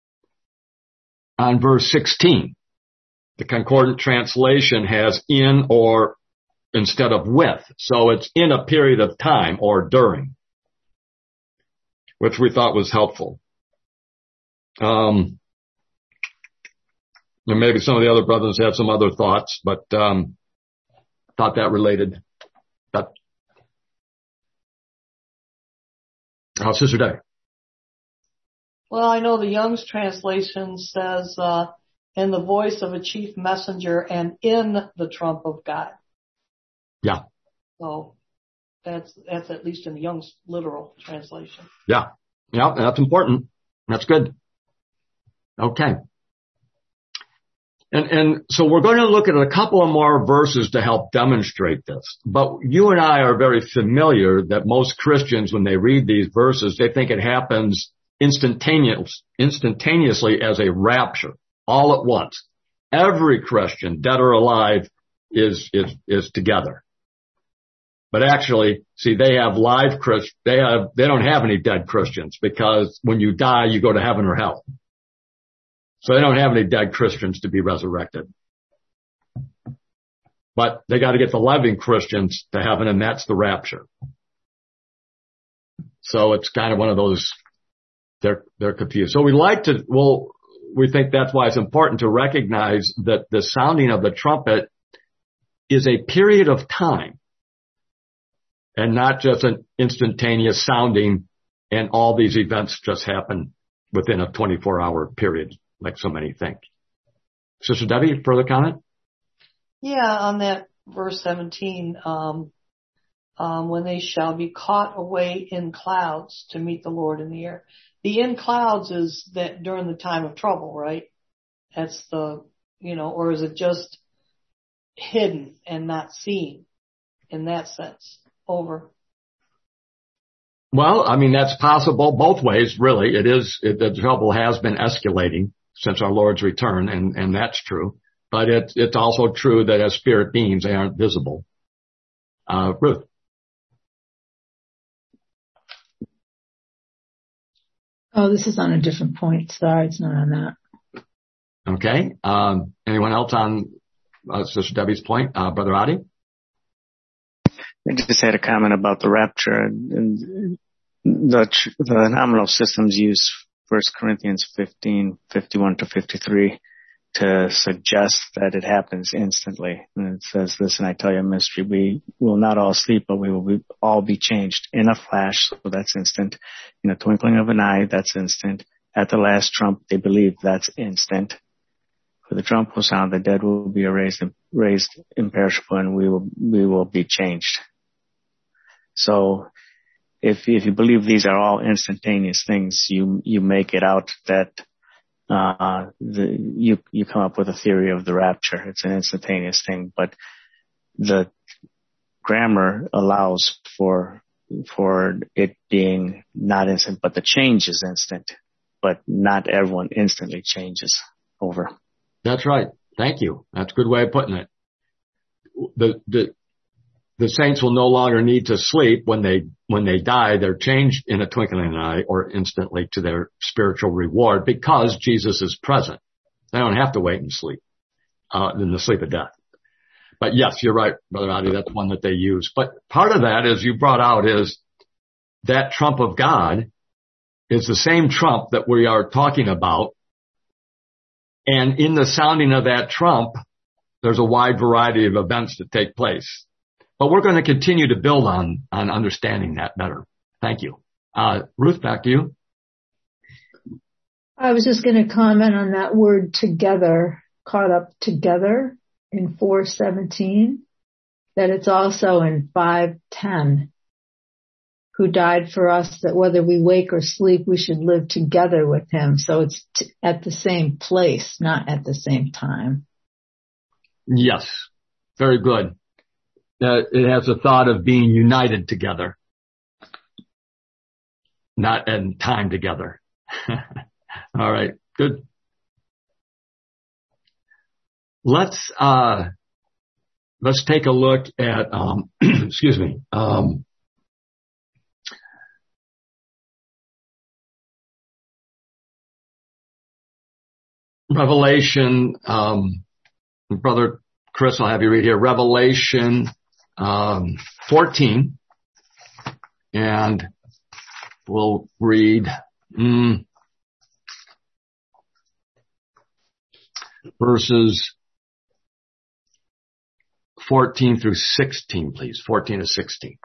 on verse sixteen. The concordant translation has in or instead of with, so it's in a period of time or during, which we thought was helpful. Um, and maybe some of the other brothers had some other thoughts, but um, thought that related. That, oh, Sister Day. Well, I know the Young's translation says, uh, in the voice of a chief messenger and in the trump of God. Yeah. So that's, that's at least in the Young's literal translation. Yeah. Yeah, that's important. That's good. Okay. And, and so we're going to look at a couple of more verses to help demonstrate this. But you and I are very familiar that most Christians, when they read these verses, they think it happens instantaneous, instantaneously as a rapture, all at once. Every Christian, dead or alive, is, is, is together. But actually, see, they have live Christ, they have, they don't have any dead Christians because when you die, you go to heaven or hell. So they don't have any dead Christians to be resurrected. But they got to get the living Christians to heaven, and that's the rapture. So it's kind of one of those, they're, they're confused. So we like to, we'll, we think that's why it's important to recognize that the sounding of the trumpet is a period of time and not just an instantaneous sounding and all these events just happen within a twenty-four hour period like so many think. Sister Debbie, further comment? Yeah, on that verse seventeen, um, um, when they shall be caught away in clouds to meet the Lord in the air. The in clouds is that during the time of trouble, right? That's the, you know, or is it just hidden and not seen in that sense? Over. Well, I mean, that's possible both ways, really. It is, it, the trouble has been escalating since our Lord's return, and, and that's true. But it, it's also true that as spirit beings, they aren't visible. Uh, Ruth. Oh, this is on a different point. Sorry, it's not on that. Okay. Um, anyone else on uh, Sister Debbie's point? Uh, Brother Adi? I just had a comment about the rapture. And the, the nominal systems use First Corinthians fifteen, fifty-one to fifty-three to suggest that it happens instantly. And it says, listen, I tell you a mystery. We will not all sleep, but we will be, all be changed in a flash. So that's instant. In a twinkling of an eye, that's instant. At the last trump, they believe that's instant. For the trump will sound, the dead will be raised, raised imperishable, and we will, we will be changed. So if, if you believe these are all instantaneous things, you, you make it out that Uh, the, you, you come up with a theory of the rapture. It's an instantaneous thing, but the grammar allows for, for it being not instant, but the change is instant, but not everyone instantly changes over. That's right. Thank you. That's a good way of putting it. The, the, the saints will no longer need to sleep when they, when they die. They're changed in a twinkling of an eye or instantly to their spiritual reward because Jesus is present. They don't have to wait and sleep, uh, in the sleep of death. But yes, you're right, Brother Adi. That's one that they use. But part of that, as you brought out, is that trump of God is the same trump that we are talking about. And in the sounding of that trump, there's a wide variety of events that take place. But we're going to continue to build on, on understanding that better. Thank you. Uh, Ruth, back to you. I was just going to comment on that word together, caught up together in four seventeen, that it's also in five ten, who died for us, that whether we wake or sleep, we should live together with him. So it's t- at the same place, not at the same time. Yes. Very good. Uh, it has a thought of being united together, not in time together. All right, good. Let's uh, let's take a look at um, excuse me. Um, Revelation, um, Brother Chris, I'll have you read here. Revelation um, fourteen, and we'll read mm, verses fourteen through sixteen, please. fourteen to sixteen.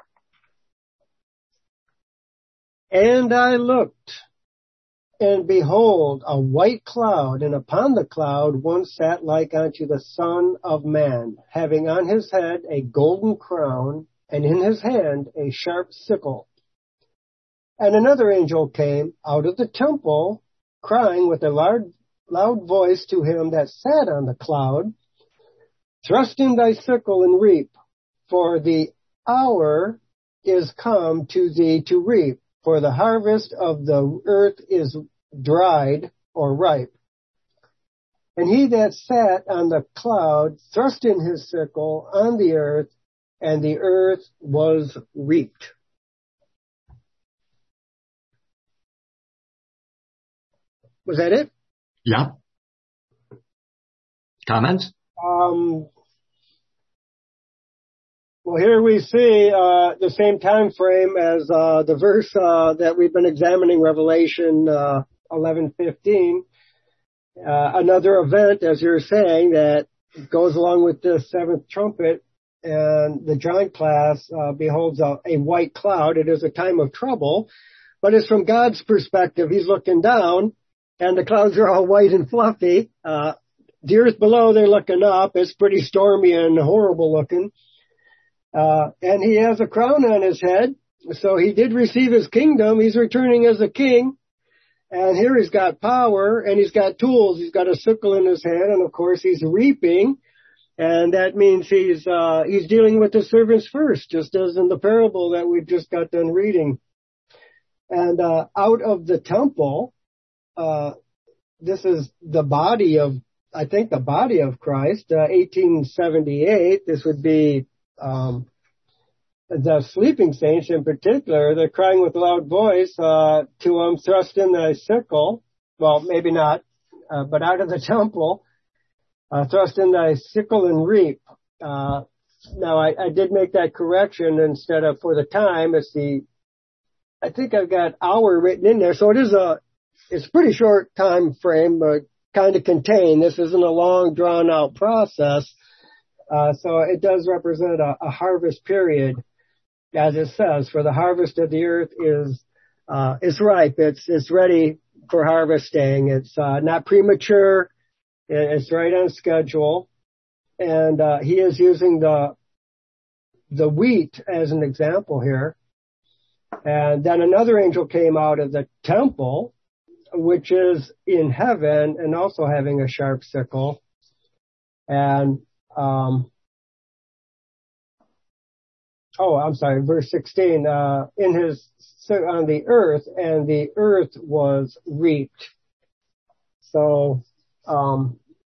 And I looked, and behold, a white cloud, and upon the cloud one sat like unto the Son of Man, having on his head a golden crown, and in his hand a sharp sickle. And another angel came out of the temple, crying with a loud, loud voice to him that sat on the cloud, Thrust in thy sickle and reap, for the hour is come to thee to reap, for the harvest of the earth is dried or ripe. And he that sat on the cloud thrust in his sickle on the earth, and the earth was reaped. Was that it? Yeah. Comments? Um, well, here we see uh, the same time frame as uh, the verse uh, that we've been examining, Revelation uh, eleven fifteen. uh, another event, as you're saying, that goes along with the seventh trumpet, and the giant class uh, beholds a, a white cloud. It is a time of trouble, but it's from God's perspective. He's looking down, and the clouds are all white and fluffy. Uh, the earth below, they're looking up. It's pretty stormy and horrible looking. Uh, and he has a crown on his head. So he did receive his kingdom. He's returning as a king. And here he's got power and he's got tools. He's got a sickle in his hand. And of course he's reaping. And that means he's, uh, he's dealing with the servants first, just as in the parable that we just got done reading. And, uh, out of the temple, uh, this is the body of, I think the body of Christ, uh, eighteen seventy-eight. This would be, um, the sleeping saints in particular. They're crying with a loud voice, uh, to him, thrust in thy sickle. Well, maybe not, uh, but out of the temple, uh, thrust in thy sickle and reap. Uh, now I, I did make that correction instead of for the time. It's the, I think I've got hour written in there. So it is a, it's a pretty short time frame, but kind of contained. This isn't a long drawn out process. Uh, so it does represent a, a harvest period. As it says, for the harvest of the earth is, uh, is ripe. It's, it's ready for harvesting. It's, uh, not premature. It's right on schedule. And, uh, he is using the, the wheat as an example here. And then another angel came out of the temple, which is in heaven and also having a sharp sickle. And, um, Oh, I'm sorry, verse sixteen, uh, in his, on the earth, and the earth was reaped. So, um,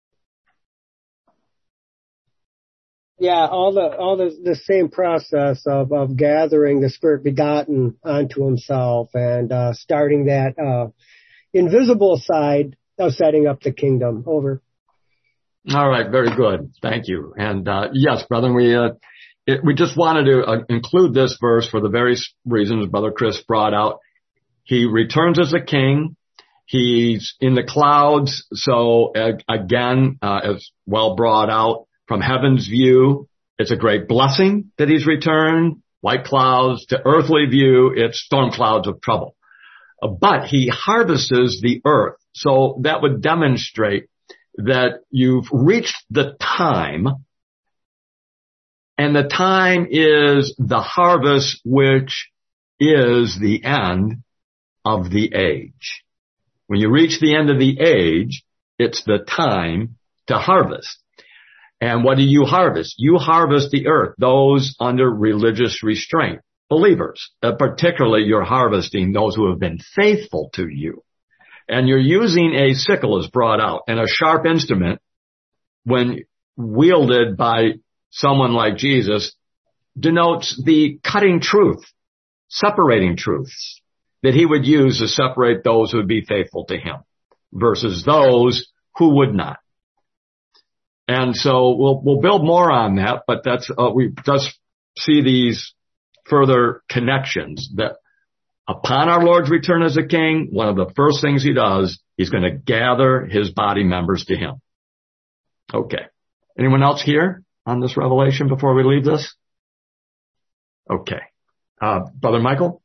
yeah, all the, all the, the same process of, of gathering the Spirit begotten onto himself and, uh, starting that, uh, invisible side of setting up the kingdom. Over. All right, very good. Thank you. And, uh, yes, brother, we, uh, It, we just wanted to uh, include this verse for the very reasons Brother Chris brought out. He returns as a king. He's in the clouds. So uh, again, uh, as well brought out from heaven's view, it's a great blessing that he's returned. White clouds. To earthly view, it's storm clouds of trouble. Uh, but he harvests the earth. So that would demonstrate that you've reached the time. And the time is the harvest, which is the end of the age. When you reach the end of the age, it's the time to harvest. And what do you harvest? You harvest the earth, those under religious restraint, believers. Uh, particularly, you're harvesting those who have been faithful to you. And you're using a sickle as brought out, and a sharp instrument, when wielded by someone like Jesus, denotes the cutting truth, separating truths that he would use to separate those who would be faithful to him versus those who would not. And so we'll, we'll build more on that, but that's, uh, we just see these further connections that upon our Lord's return as a king, one of the first things he does, he's going to gather his body members to him. Okay. Anyone else here on this revelation before we leave this? Okay. Uh, Brother Michael?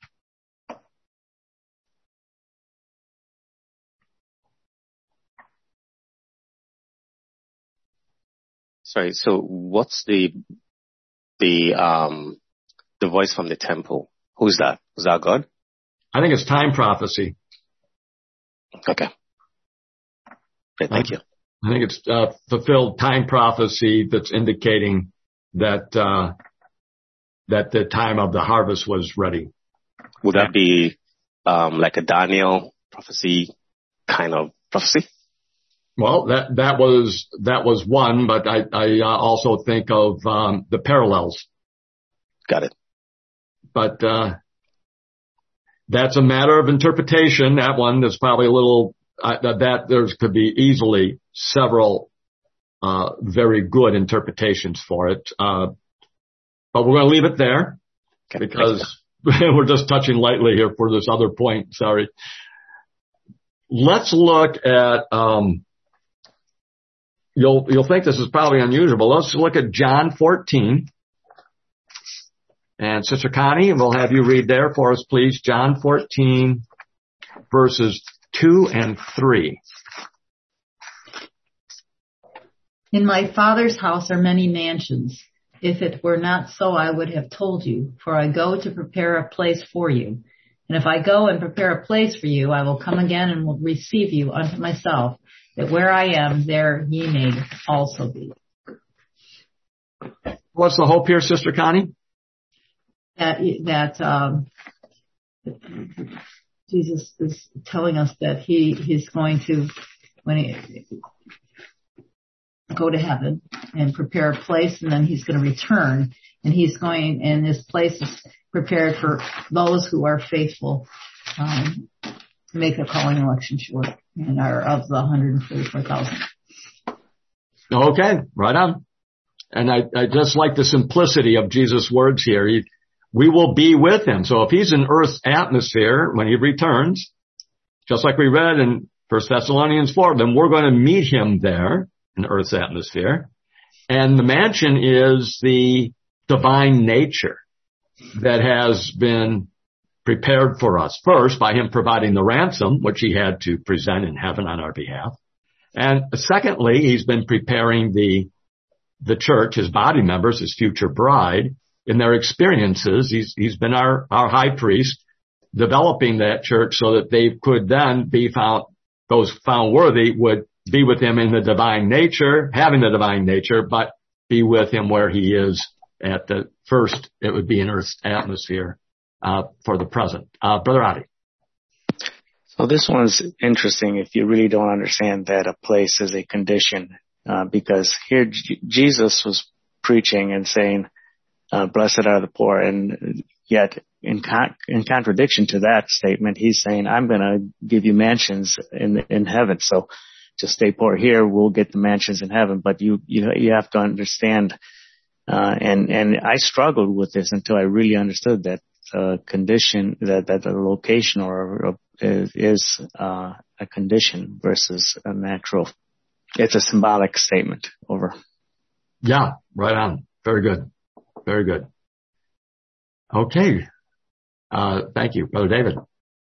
Sorry, so what's the, the, um, the voice from the temple? Who's that? Is that God? I think it's time prophecy. Okay. Great, thank you. I think it's uh, fulfilled time prophecy that's indicating that uh, that the time of the harvest was ready. Would that be um, like a Daniel prophecy kind of prophecy? Well, that that was that was one, but I, I also think of um, the parallels. Got it. But uh, that's a matter of interpretation. That one is probably a little. Uh, that, that there could be easily several uh very good interpretations for it. Uh but we're going to leave it there okay, because we're just touching lightly here for this other point. Sorry. Let's look at um you'll, you'll think this is probably unusual, but let's look at John fourteen. And Sister Connie, we'll have you read there for us, please. John fourteen, verses two and three. In my Father's house are many mansions. If it were not so, I would have told you, for I go to prepare a place for you. And if I go and prepare a place for you, I will come again and will receive you unto myself, that where I am, there ye may also be. What's the hope here, Sister Connie? That, that um, Jesus is telling us that he he's going to, when he go to heaven and prepare a place, and then he's going to return, and he's going, and this place is prepared for those who are faithful, um, to make the calling election sure, and are of the one hundred forty-four thousand. Okay, right on. And I, I just like the simplicity of Jesus' words here. He, we will be with him. So if he's in Earth's atmosphere when he returns, just like we read in First Thessalonians four, then we're going to meet him there in Earth's atmosphere. And the mansion is the divine nature that has been prepared for us. First, by him providing the ransom, which he had to present in heaven on our behalf. And secondly, he's been preparing the the church, his body members, his future bride, in their experiences. He's, he's been our, our high priest, developing that church so that they could then be found, those found worthy would be with him in the divine nature, having the divine nature, but be with him where he is at the first, it would be in Earth's atmosphere, uh, for the present. Uh, Brother Adi. So this one's interesting if you really don't understand that a place is a condition. Uh, because here J- Jesus was preaching and saying, uh, blessed are the poor. And yet in, con- in contradiction to that statement, he's saying, I'm going to give you mansions in, in heaven. So just stay poor here. We'll get the mansions in heaven. But you, you, you have to understand, uh, and, and I struggled with this until I really understood that, uh, condition, that, that the location or, or is, is, uh, a condition versus a natural. It's a symbolic statement. Over. Yeah, right on. Very good. Very good. Okay. Uh, thank you, Brother David.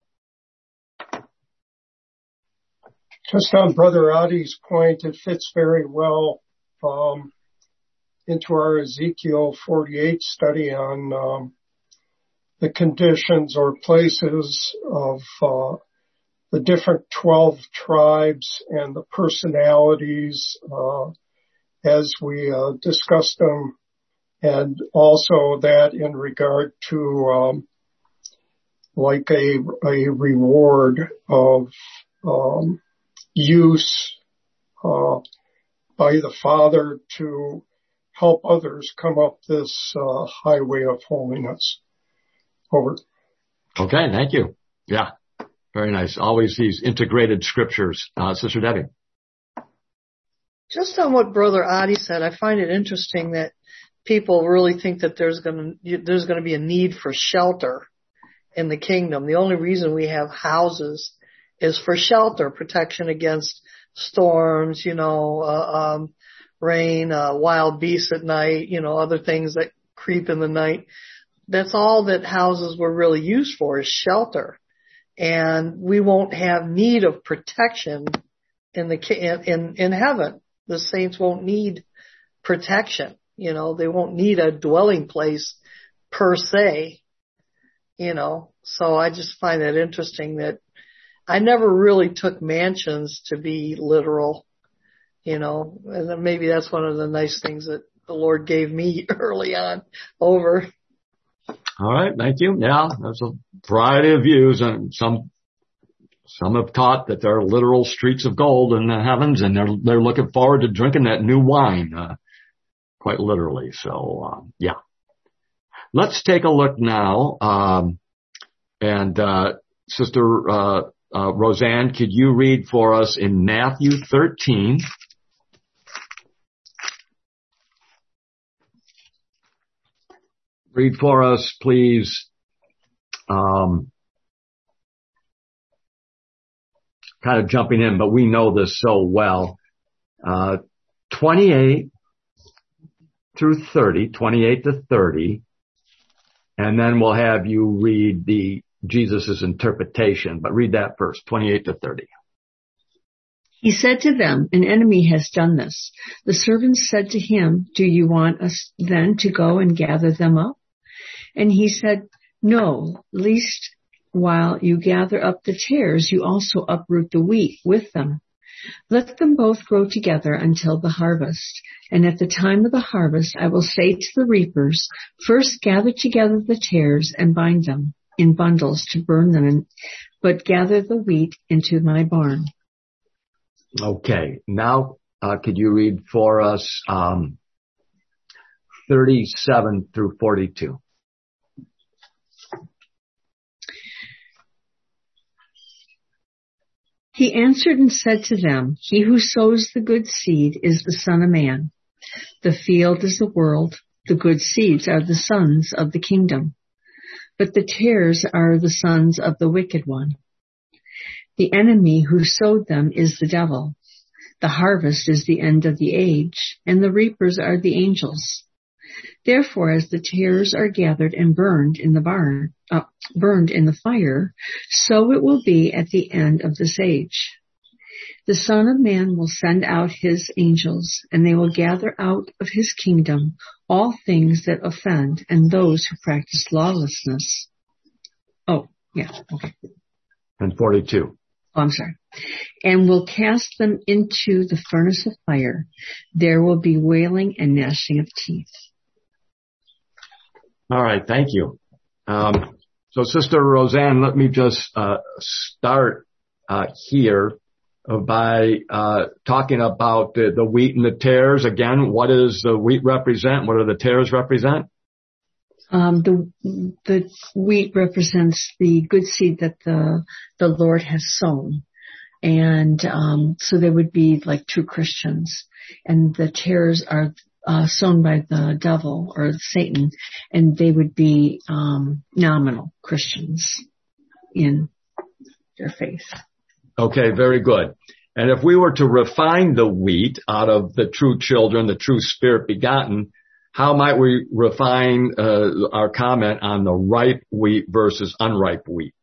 Just on Brother Adi's point, it fits very well um, into our Ezekiel forty-eight study on um, the conditions or places of uh, the different twelve tribes and the personalities uh, as we uh, discussed them, and also that in regard to um, like a, a reward of um, use uh, by the Father to help others come up this uh, highway of holiness. Over. Okay, thank you. Yeah. Very nice. Always these integrated scriptures. Uh, Sister Debbie. Just on what Brother Adi said, I find it interesting that people really think that there's going to there's going to be a need for shelter in the kingdom. The only reason we have houses is for shelter, protection against storms, you know, uh, um, rain, uh, wild beasts at night, you know, other things that creep in the night. That's all that houses were really used for, is shelter. And we won't have need of protection in the in in heaven. The saints won't need protection. You know, they won't need a dwelling place per se. You know, so I just find that interesting that I never really took mansions to be literal. You know, and then maybe that's one of the nice things that the Lord gave me early on. Over. All right, thank you. Yeah, there's a variety of views, and some some have taught that there are literal streets of gold in the heavens, and they're they're looking forward to drinking that new wine, uh, quite literally. So, um, yeah. Let's take a look now, um, and uh, Sister uh, uh, Roseanne, could you read for us in Matthew thirteen? Read for us, please, um, kind of jumping in, but we know this so well, uh, twenty-eight through thirty, twenty-eight to thirty, and then we'll have you read the Jesus' interpretation. But read that first, twenty-eight to thirty. He said to them, an enemy has done this. The servants said to him, do you want us then to go and gather them up? And he said, no, lest while you gather up the tares, you also uproot the wheat with them. Let them both grow together until the harvest. And at the time of the harvest, I will say to the reapers, first gather together the tares and bind them in bundles to burn them, in, but gather the wheat into my barn. Okay. Now, uh, could you read for us, um, thirty-seven through forty-two? He answered and said to them, he who sows the good seed is the Son of Man. The field is the world. The good seeds are the sons of the kingdom. But the tares are the sons of the wicked one. The enemy who sowed them is the devil. The harvest is the end of the age, and the reapers are the angels. Therefore, as the tares are gathered and burned in the barn, uh, burned in the fire, so it will be at the end of this age. The Son of Man will send out his angels, and they will gather out of his kingdom all things that offend and those who practice lawlessness. Oh, yeah, okay. And forty-two. Oh, I'm sorry. And will cast them into the furnace of fire. There will be wailing and gnashing of teeth. All right, thank you. Um, so, Sister Roseanne, let me just uh, start uh, here by uh, talking about the, the wheat and the tares. Again, what does the wheat represent? What do the tares represent? Um, the the wheat represents the good seed that the the Lord has sown, and um, so they would be like true Christians, and the tares are uh, sown by the devil or Satan, and they would be um, nominal Christians in their faith. Okay, very good. And if we were to refine the wheat out of the true children, the true spirit begotten, how might we refine uh, our comment on the ripe wheat versus unripe wheat?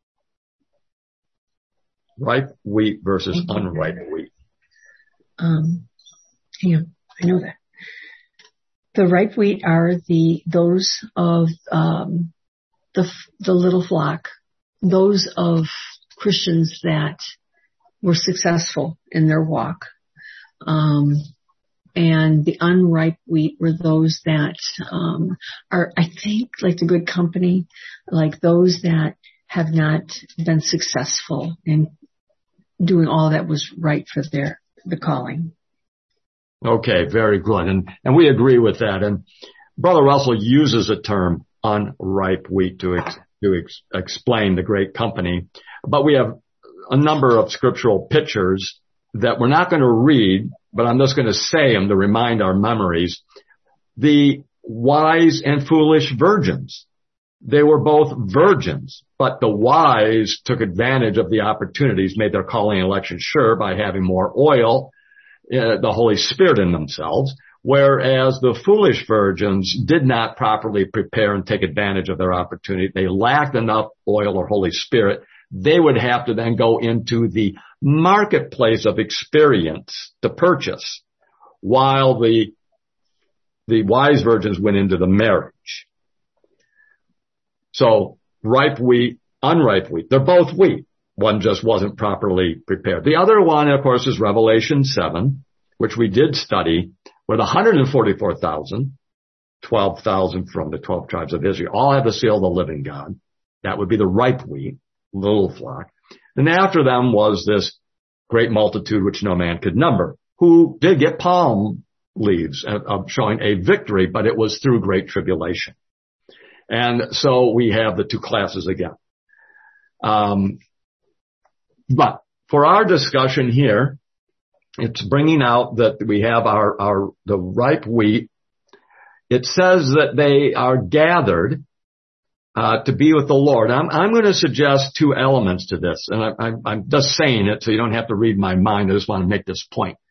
Ripe wheat versus unripe wheat. Um, hang on, I know that. The ripe wheat are the those of um, the the little flock, those of Christians that were successful in their walk. Um, and the unripe wheat were those that um, are, I think, like the good company, like those that have not been successful in doing all that was right for their the calling. Okay, very good. And and we agree with that. And Brother Russell uses the term unripe wheat to ex, to ex, explain the great company. But we have a number of scriptural pictures that we're not going to read, but I'm just going to say them to remind our memories. The wise and foolish virgins. They were both virgins, but the wise took advantage of the opportunities, made their calling and election sure by having more oil, uh, the Holy Spirit in themselves, whereas the foolish virgins did not properly prepare and take advantage of their opportunity. They lacked enough oil or Holy Spirit. They would have to then go into the marketplace of experience to purchase, while the the wise virgins went into the marriage. So ripe wheat, unripe wheat, they're both wheat. One just wasn't properly prepared. The other one, of course, is Revelation seven, which we did study, with one hundred forty-four thousand, twelve thousand from the twelve tribes of Israel, all have the seal of the living God. That would be the ripe wheat, little flock. And after them was this great multitude which no man could number, who did get palm leaves of showing a victory, but it was through great tribulation. And so we have the two classes again. Um, but for our discussion here, it's bringing out that we have our, our, the ripe wheat. It says that they are gathered Uh, to be with the Lord. I'm, I'm going to suggest two elements to this, and I, I, I'm just saying it so you don't have to read my mind. I just want to make this point.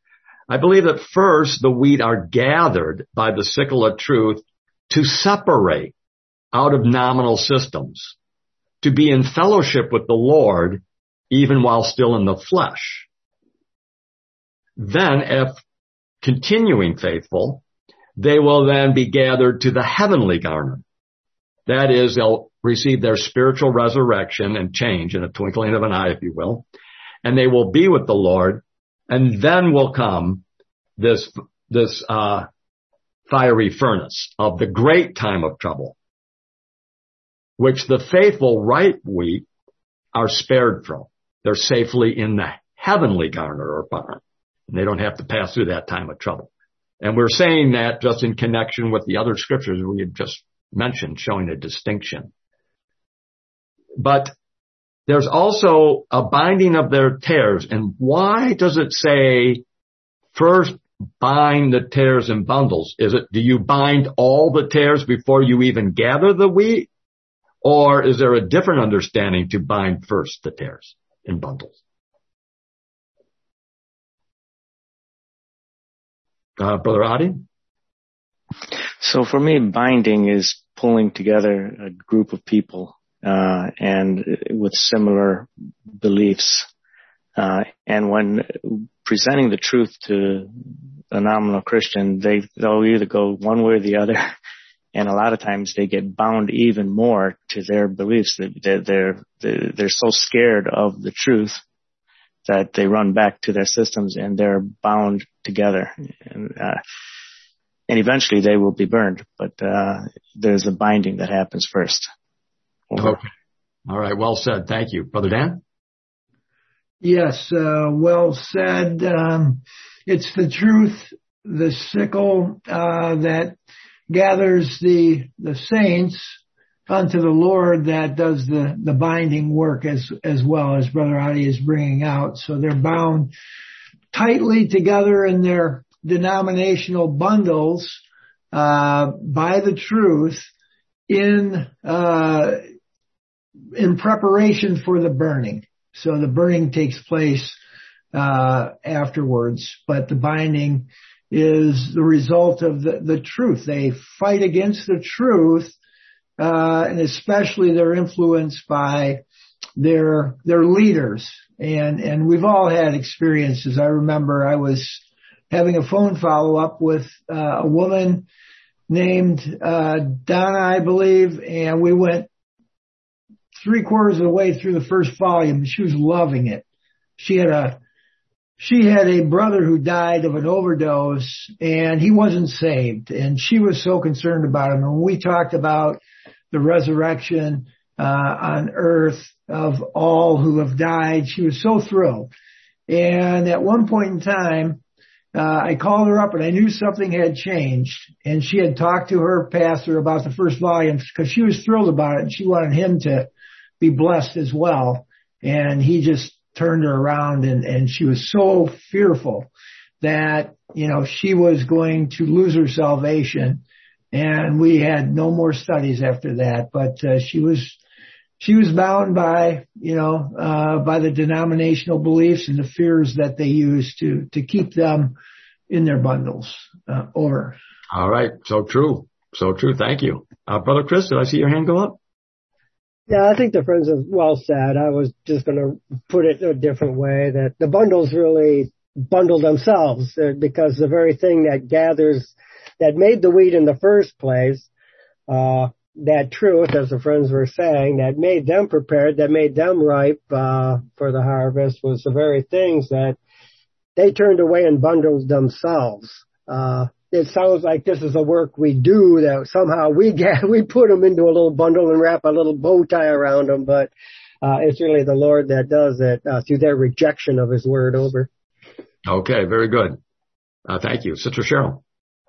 I believe that first the wheat are gathered by the sickle of truth to separate out of nominal systems, to be in fellowship with the Lord even while still in the flesh. Then, if continuing faithful, they will then be gathered to the heavenly garner. That is, they'll receive their spiritual resurrection and change in a twinkling of an eye, if you will, and they will be with the Lord, and then will come this, this, uh, fiery furnace of the great time of trouble, which the faithful ripe wheat are spared from. They're safely in the heavenly garner or barn, and they don't have to pass through that time of trouble. And we're saying that just in connection with the other scriptures we had just mentioned, showing a distinction. But there's also a binding of their tares. And why does it say first bind the tares in bundles? Is it, do you bind all the tares before you even gather the wheat? Or is there a different understanding to bind first the tares in bundles? Uh, Brother Adi? So for me, binding is pulling together a group of people, uh, and with similar beliefs. Uh, and when presenting the truth to a nominal Christian, they, they'll either go one way or the other. And a lot of times they get bound even more to their beliefs. They're, they're, they're, they're so scared of the truth that they run back to their systems and they're bound together. And, uh, and eventually they will be burned, but, uh, there's a binding that happens first. Over. Okay. All right. Well said. Thank you. Brother Dan? Yes, uh, well said. Um, it's the truth, the sickle, uh, that gathers the, the saints unto the Lord that does the, the binding work as, as well as Brother Adi is bringing out. So they're bound tightly together in their denominational bundles, uh, by the truth in, uh, in preparation for the burning. So the burning takes place, uh, afterwards, but the binding is the result of the, the truth. They fight against the truth, uh, and especially they're influenced by their, their leaders. And, and we've all had experiences. I remember I was having a phone follow up with, uh, a woman named, uh, Donna, I believe, and we went three quarters of the way through the first volume. She was loving it. She had a, She had a brother who died of an overdose and he wasn't saved, and she was so concerned about him. And when we talked about the resurrection uh on earth of all who have died, she was so thrilled. And at one point in time, uh I called her up and I knew something had changed, and she had talked to her pastor about the first volume because she was thrilled about it and she wanted him to be blessed as well. And he just turned her around, and, and she was so fearful that, you know, she was going to lose her salvation. And we had no more studies after that, but uh, she was, she was bound by, you know, uh, by the denominational beliefs and the fears that they use to, to keep them in their bundles. Uh, over. All right. So true. So true. Thank you. Uh, Brother Chris, did I see your hand go up? Yeah, I think the friends have well said. I was just going to put it a different way, that the bundles really bundle themselves, uh, because the very thing that gathers, that made the wheat in the first place, uh, that truth, as the friends were saying, that made them prepared, that made them ripe uh, for the harvest, was the very things that they turned away and bundled themselves. Uh, It sounds like this is a work we do, that somehow we get, we put them into a little bundle and wrap a little bow tie around them, but uh, it's really the Lord that does it uh, through their rejection of His word. Over. Okay, very good. Uh, thank you. Sister Cheryl.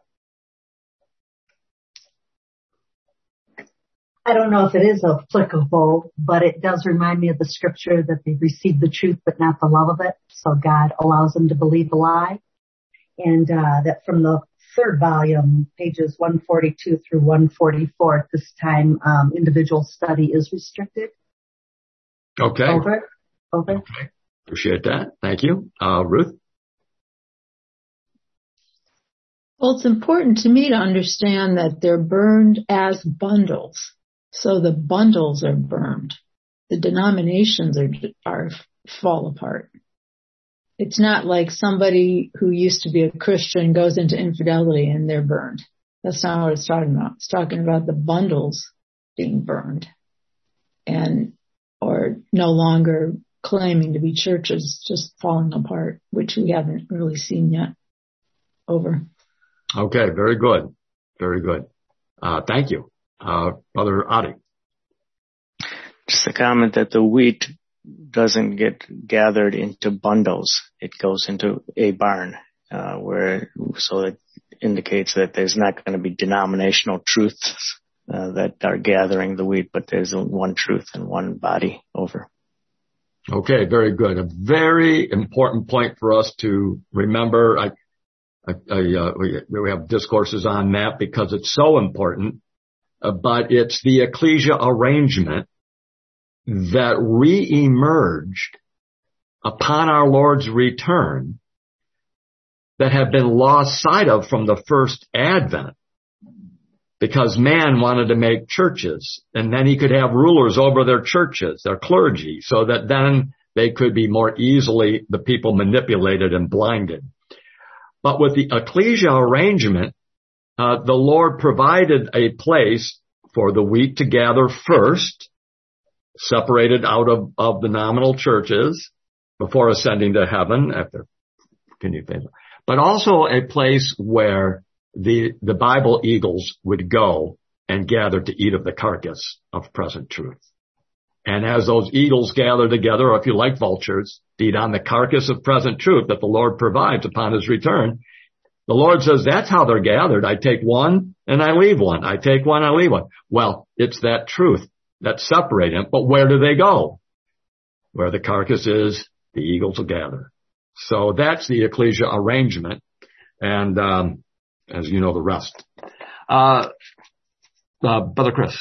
I don't know if it is applicable, but it does remind me of the scripture that they received the truth but not the love of it, so God allows them to believe a lie. And uh, that from the third volume, pages one forty-two through one forty-four, at this time, um, individual study is restricted. Okay. Over. Over. Okay. Appreciate that. Thank you. Uh, Ruth? Well, it's important to me to understand that they're burned as bundles. So the bundles are burned. The denominations are, are fall apart. It's not like somebody who used to be a Christian goes into infidelity and they're burned. That's not what it's talking about. It's talking about the bundles being burned and or no longer claiming to be churches, just falling apart, which we haven't really seen yet. Over. Okay, very good. Very good. Uh, thank you. Uh, Brother Adi. Just a comment that the wheat doesn't get gathered into bundles. It goes into a barn, uh, where, so it indicates that there's not going to be denominational truths, uh, that are gathering the wheat, but there's one truth and one body. Over. Okay, very good. A very important point for us to remember. I, I, I uh, we, we have discourses on that because it's so important, uh, but it's the ecclesia arrangement that re-emerged upon our Lord's return that have been lost sight of from the first advent because man wanted to make churches and then he could have rulers over their churches, their clergy, so that then they could be more easily the people manipulated and blinded. But with the ecclesia arrangement, uh, the Lord provided a place for the wheat to gather first, separated out of, of the nominal churches before ascending to heaven after continued favor, but also a place where the, the Bible eagles would go and gather to eat of the carcass of present truth. And as those eagles gather together, or if you like vultures, feed on the carcass of present truth that the Lord provides upon his return, the Lord says that's how they're gathered. I take one and I leave one. I take one, I leave one. Well, it's that truth that separate them, but where do they go? Where the carcass is, the eagles will gather. So that's the ecclesia arrangement, and um, as you know, the rest. Uh, uh, Brother Chris.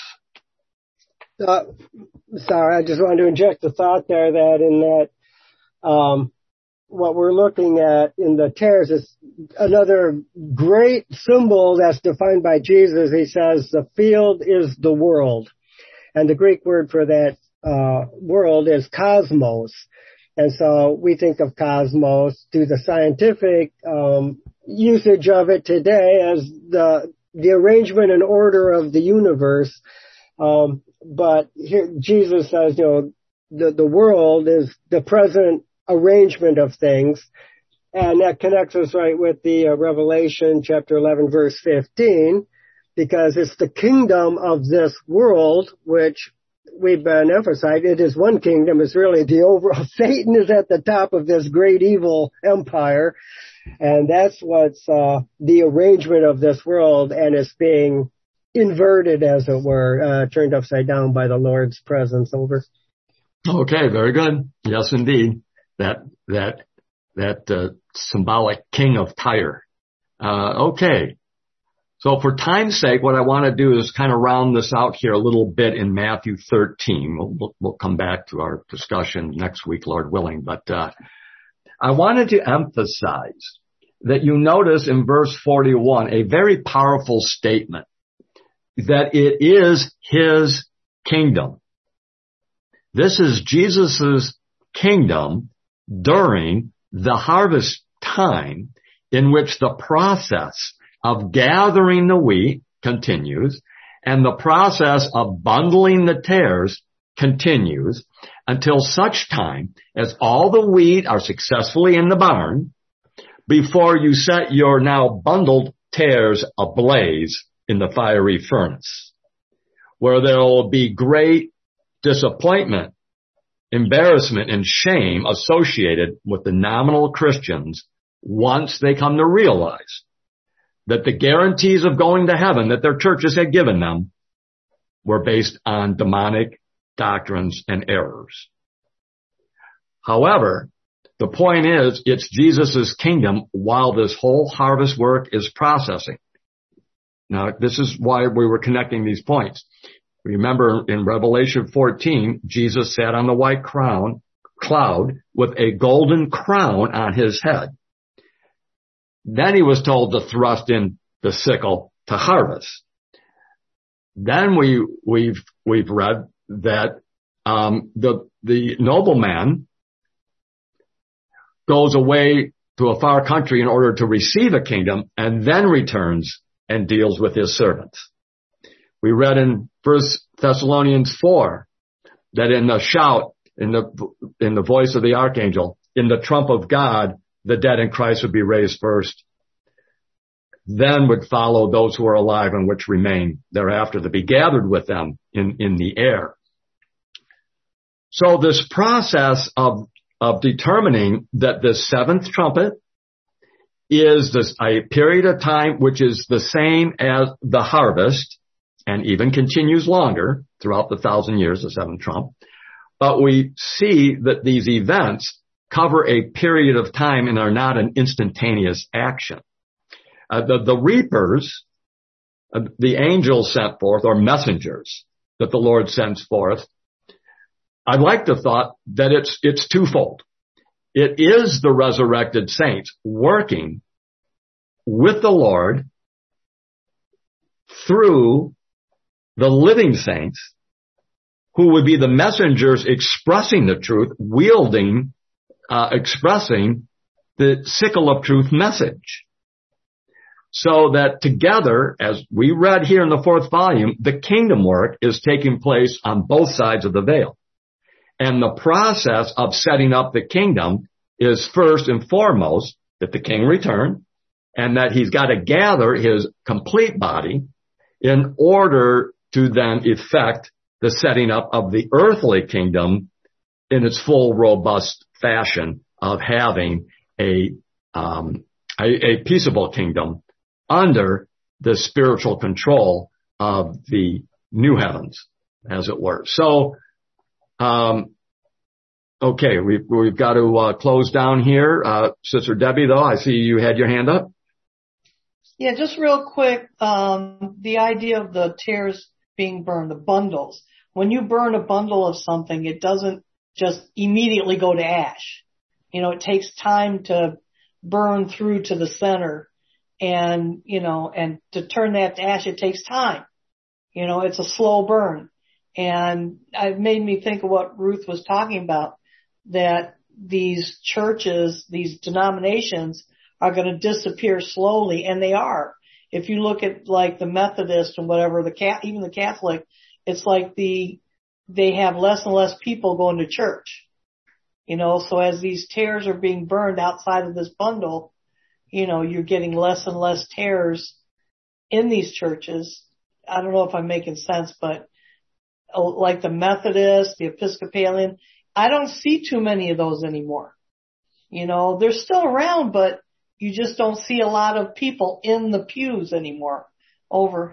Uh, sorry, I just wanted to inject the thought there that in that um, what we're looking at in the tares is another great symbol that's defined by Jesus. He says the field is the world. And the Greek word for that uh world is cosmos. And so we think of cosmos through the scientific um usage of it today as the the arrangement and order of the universe. Um but here Jesus says, you know, the the world is the present arrangement of things. And that connects us right with the uh, Revelation chapter eleven verse fifteen. Because it's the kingdom of this world, which we've been emphasizing. It is one kingdom. It's really the overall. Satan is at the top of this great evil empire. And that's what's uh, the arrangement of this world. And it's being inverted, as it were, uh, turned upside down by the Lord's presence. Over. Okay, very good. Yes, indeed. That, that, that uh, symbolic king of Tyre. Uh, okay. So for time's sake, what I want to do is kind of round this out here a little bit in Matthew thirteen. We'll, we'll, we'll come back to our discussion next week, Lord willing. But uh, I wanted to emphasize that you notice in verse forty-one a very powerful statement that it is his kingdom. This is Jesus's kingdom during the harvest time in which the process of gathering the wheat continues and the process of bundling the tares continues until such time as all the wheat are successfully in the barn before you set your now bundled tares ablaze in the fiery furnace, where there will be great disappointment, embarrassment, and shame associated with the nominal Christians once they come to realize that the guarantees of going to heaven that their churches had given them were based on demonic doctrines and errors. However, the point is, it's Jesus' kingdom while this whole harvest work is processing. Now, this is why we were connecting these points. Remember in Revelation fourteen, Jesus sat on the white crown, cloud with a golden crown on his head. Then he was told to thrust in the sickle to harvest. Then we, we've, we've read that, um, the, the nobleman goes away to a far country in order to receive a kingdom and then returns and deals with his servants. We read in First Thessalonians four that in the shout, in the, in the voice of the archangel, in the trump of God, the dead in Christ would be raised first. Then would follow those who are alive and which remain thereafter to be gathered with them in, in the air. So this process of, of determining that the seventh trumpet is this, a period of time which is the same as the harvest and even continues longer throughout the thousand years, the seventh trump. But we see that these events cover a period of time and are not an instantaneous action. Uh, the, the reapers, uh, the angels sent forth, or messengers that the Lord sends forth, I'd like to thought that it's, it's twofold. It is the resurrected saints working with the Lord through the living saints who would be the messengers expressing the truth, wielding, uh, expressing the sickle of truth message. So that together, as we read here in the fourth volume, the kingdom work is taking place on both sides of the veil. And the process of setting up the kingdom is first and foremost that the king return and that he's got to gather his complete body in order to then effect the setting up of the earthly kingdom in its full, robust fashion of having a, um, a, a peaceable kingdom under the spiritual control of the new heavens, as it were. So, um, okay, we've, we've got to uh, close down here. Uh, Sister Debbie, though, I see you had your hand up. Yeah, just real quick, um, the idea of the tares being burned, the bundles. When you burn a bundle of something, it doesn't just immediately go to ash. You know, it takes time to burn through to the center. And, you know, and to turn that to ash, it takes time. You know, it's a slow burn. And it made me think of what Ruth was talking about, that these churches, these denominations are going to disappear slowly, and they are. If you look at like the Methodist and whatever, the even the Catholic, it's like the, they have less and less people going to church. You know, so as these tares are being burned outside of this bundle, you know, you're getting less and less tares in these churches. I don't know if I'm making sense, but like the Methodist, the Episcopalian, I don't see too many of those anymore. You know, they're still around, but you just don't see a lot of people in the pews anymore. Over.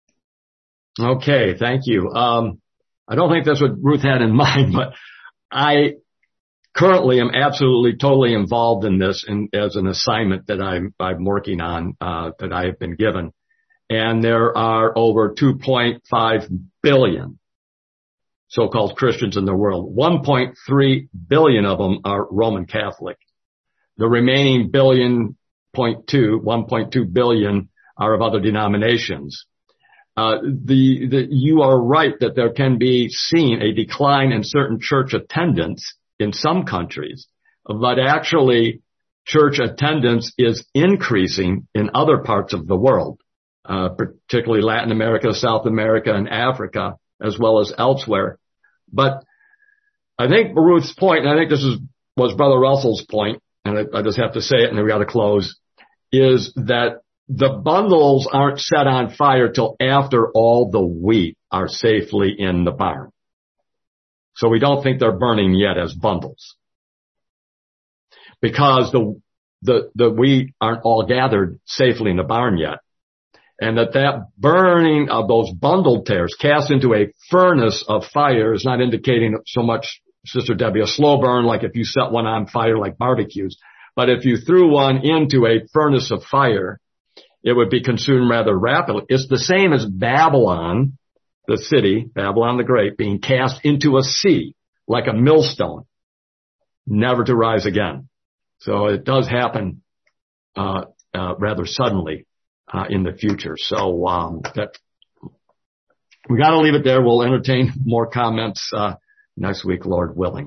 Okay, thank you. Um, I don't think that's what Ruth had in mind, but I currently am absolutely totally involved in this in, as an assignment that I'm, I'm working on, uh, that I have been given. And there are over two point five billion so-called Christians in the world. one point three billion of them are Roman Catholic. The remaining billion, point two, one point two billion are of other denominations. Uh, the, the, you are right that there can be seen a decline in certain church attendance in some countries, but actually church attendance is increasing in other parts of the world, uh, particularly Latin America, South America, and Africa, as well as elsewhere. But I think Ruth's point, and I think this is, was Brother Russell's point, and I, I just have to say it and then we got to close, is that the bundles aren't set on fire till after all the wheat are safely in the barn. So we don't think they're burning yet as bundles, because the, the, the wheat aren't all gathered safely in the barn yet. And that that burning of those bundled tares cast into a furnace of fire is not indicating so much, Sister Debbie, a slow burn like if you set one on fire like barbecues. But if you threw one into a furnace of fire, it would be consumed rather rapidly. It's the same as Babylon, the city, Babylon the Great, being cast into a sea like a millstone, never to rise again. So it does happen uh uh, rather suddenly uh, in the future. So um, that we got to leave it there. We'll entertain more comments uh, next week, Lord willing.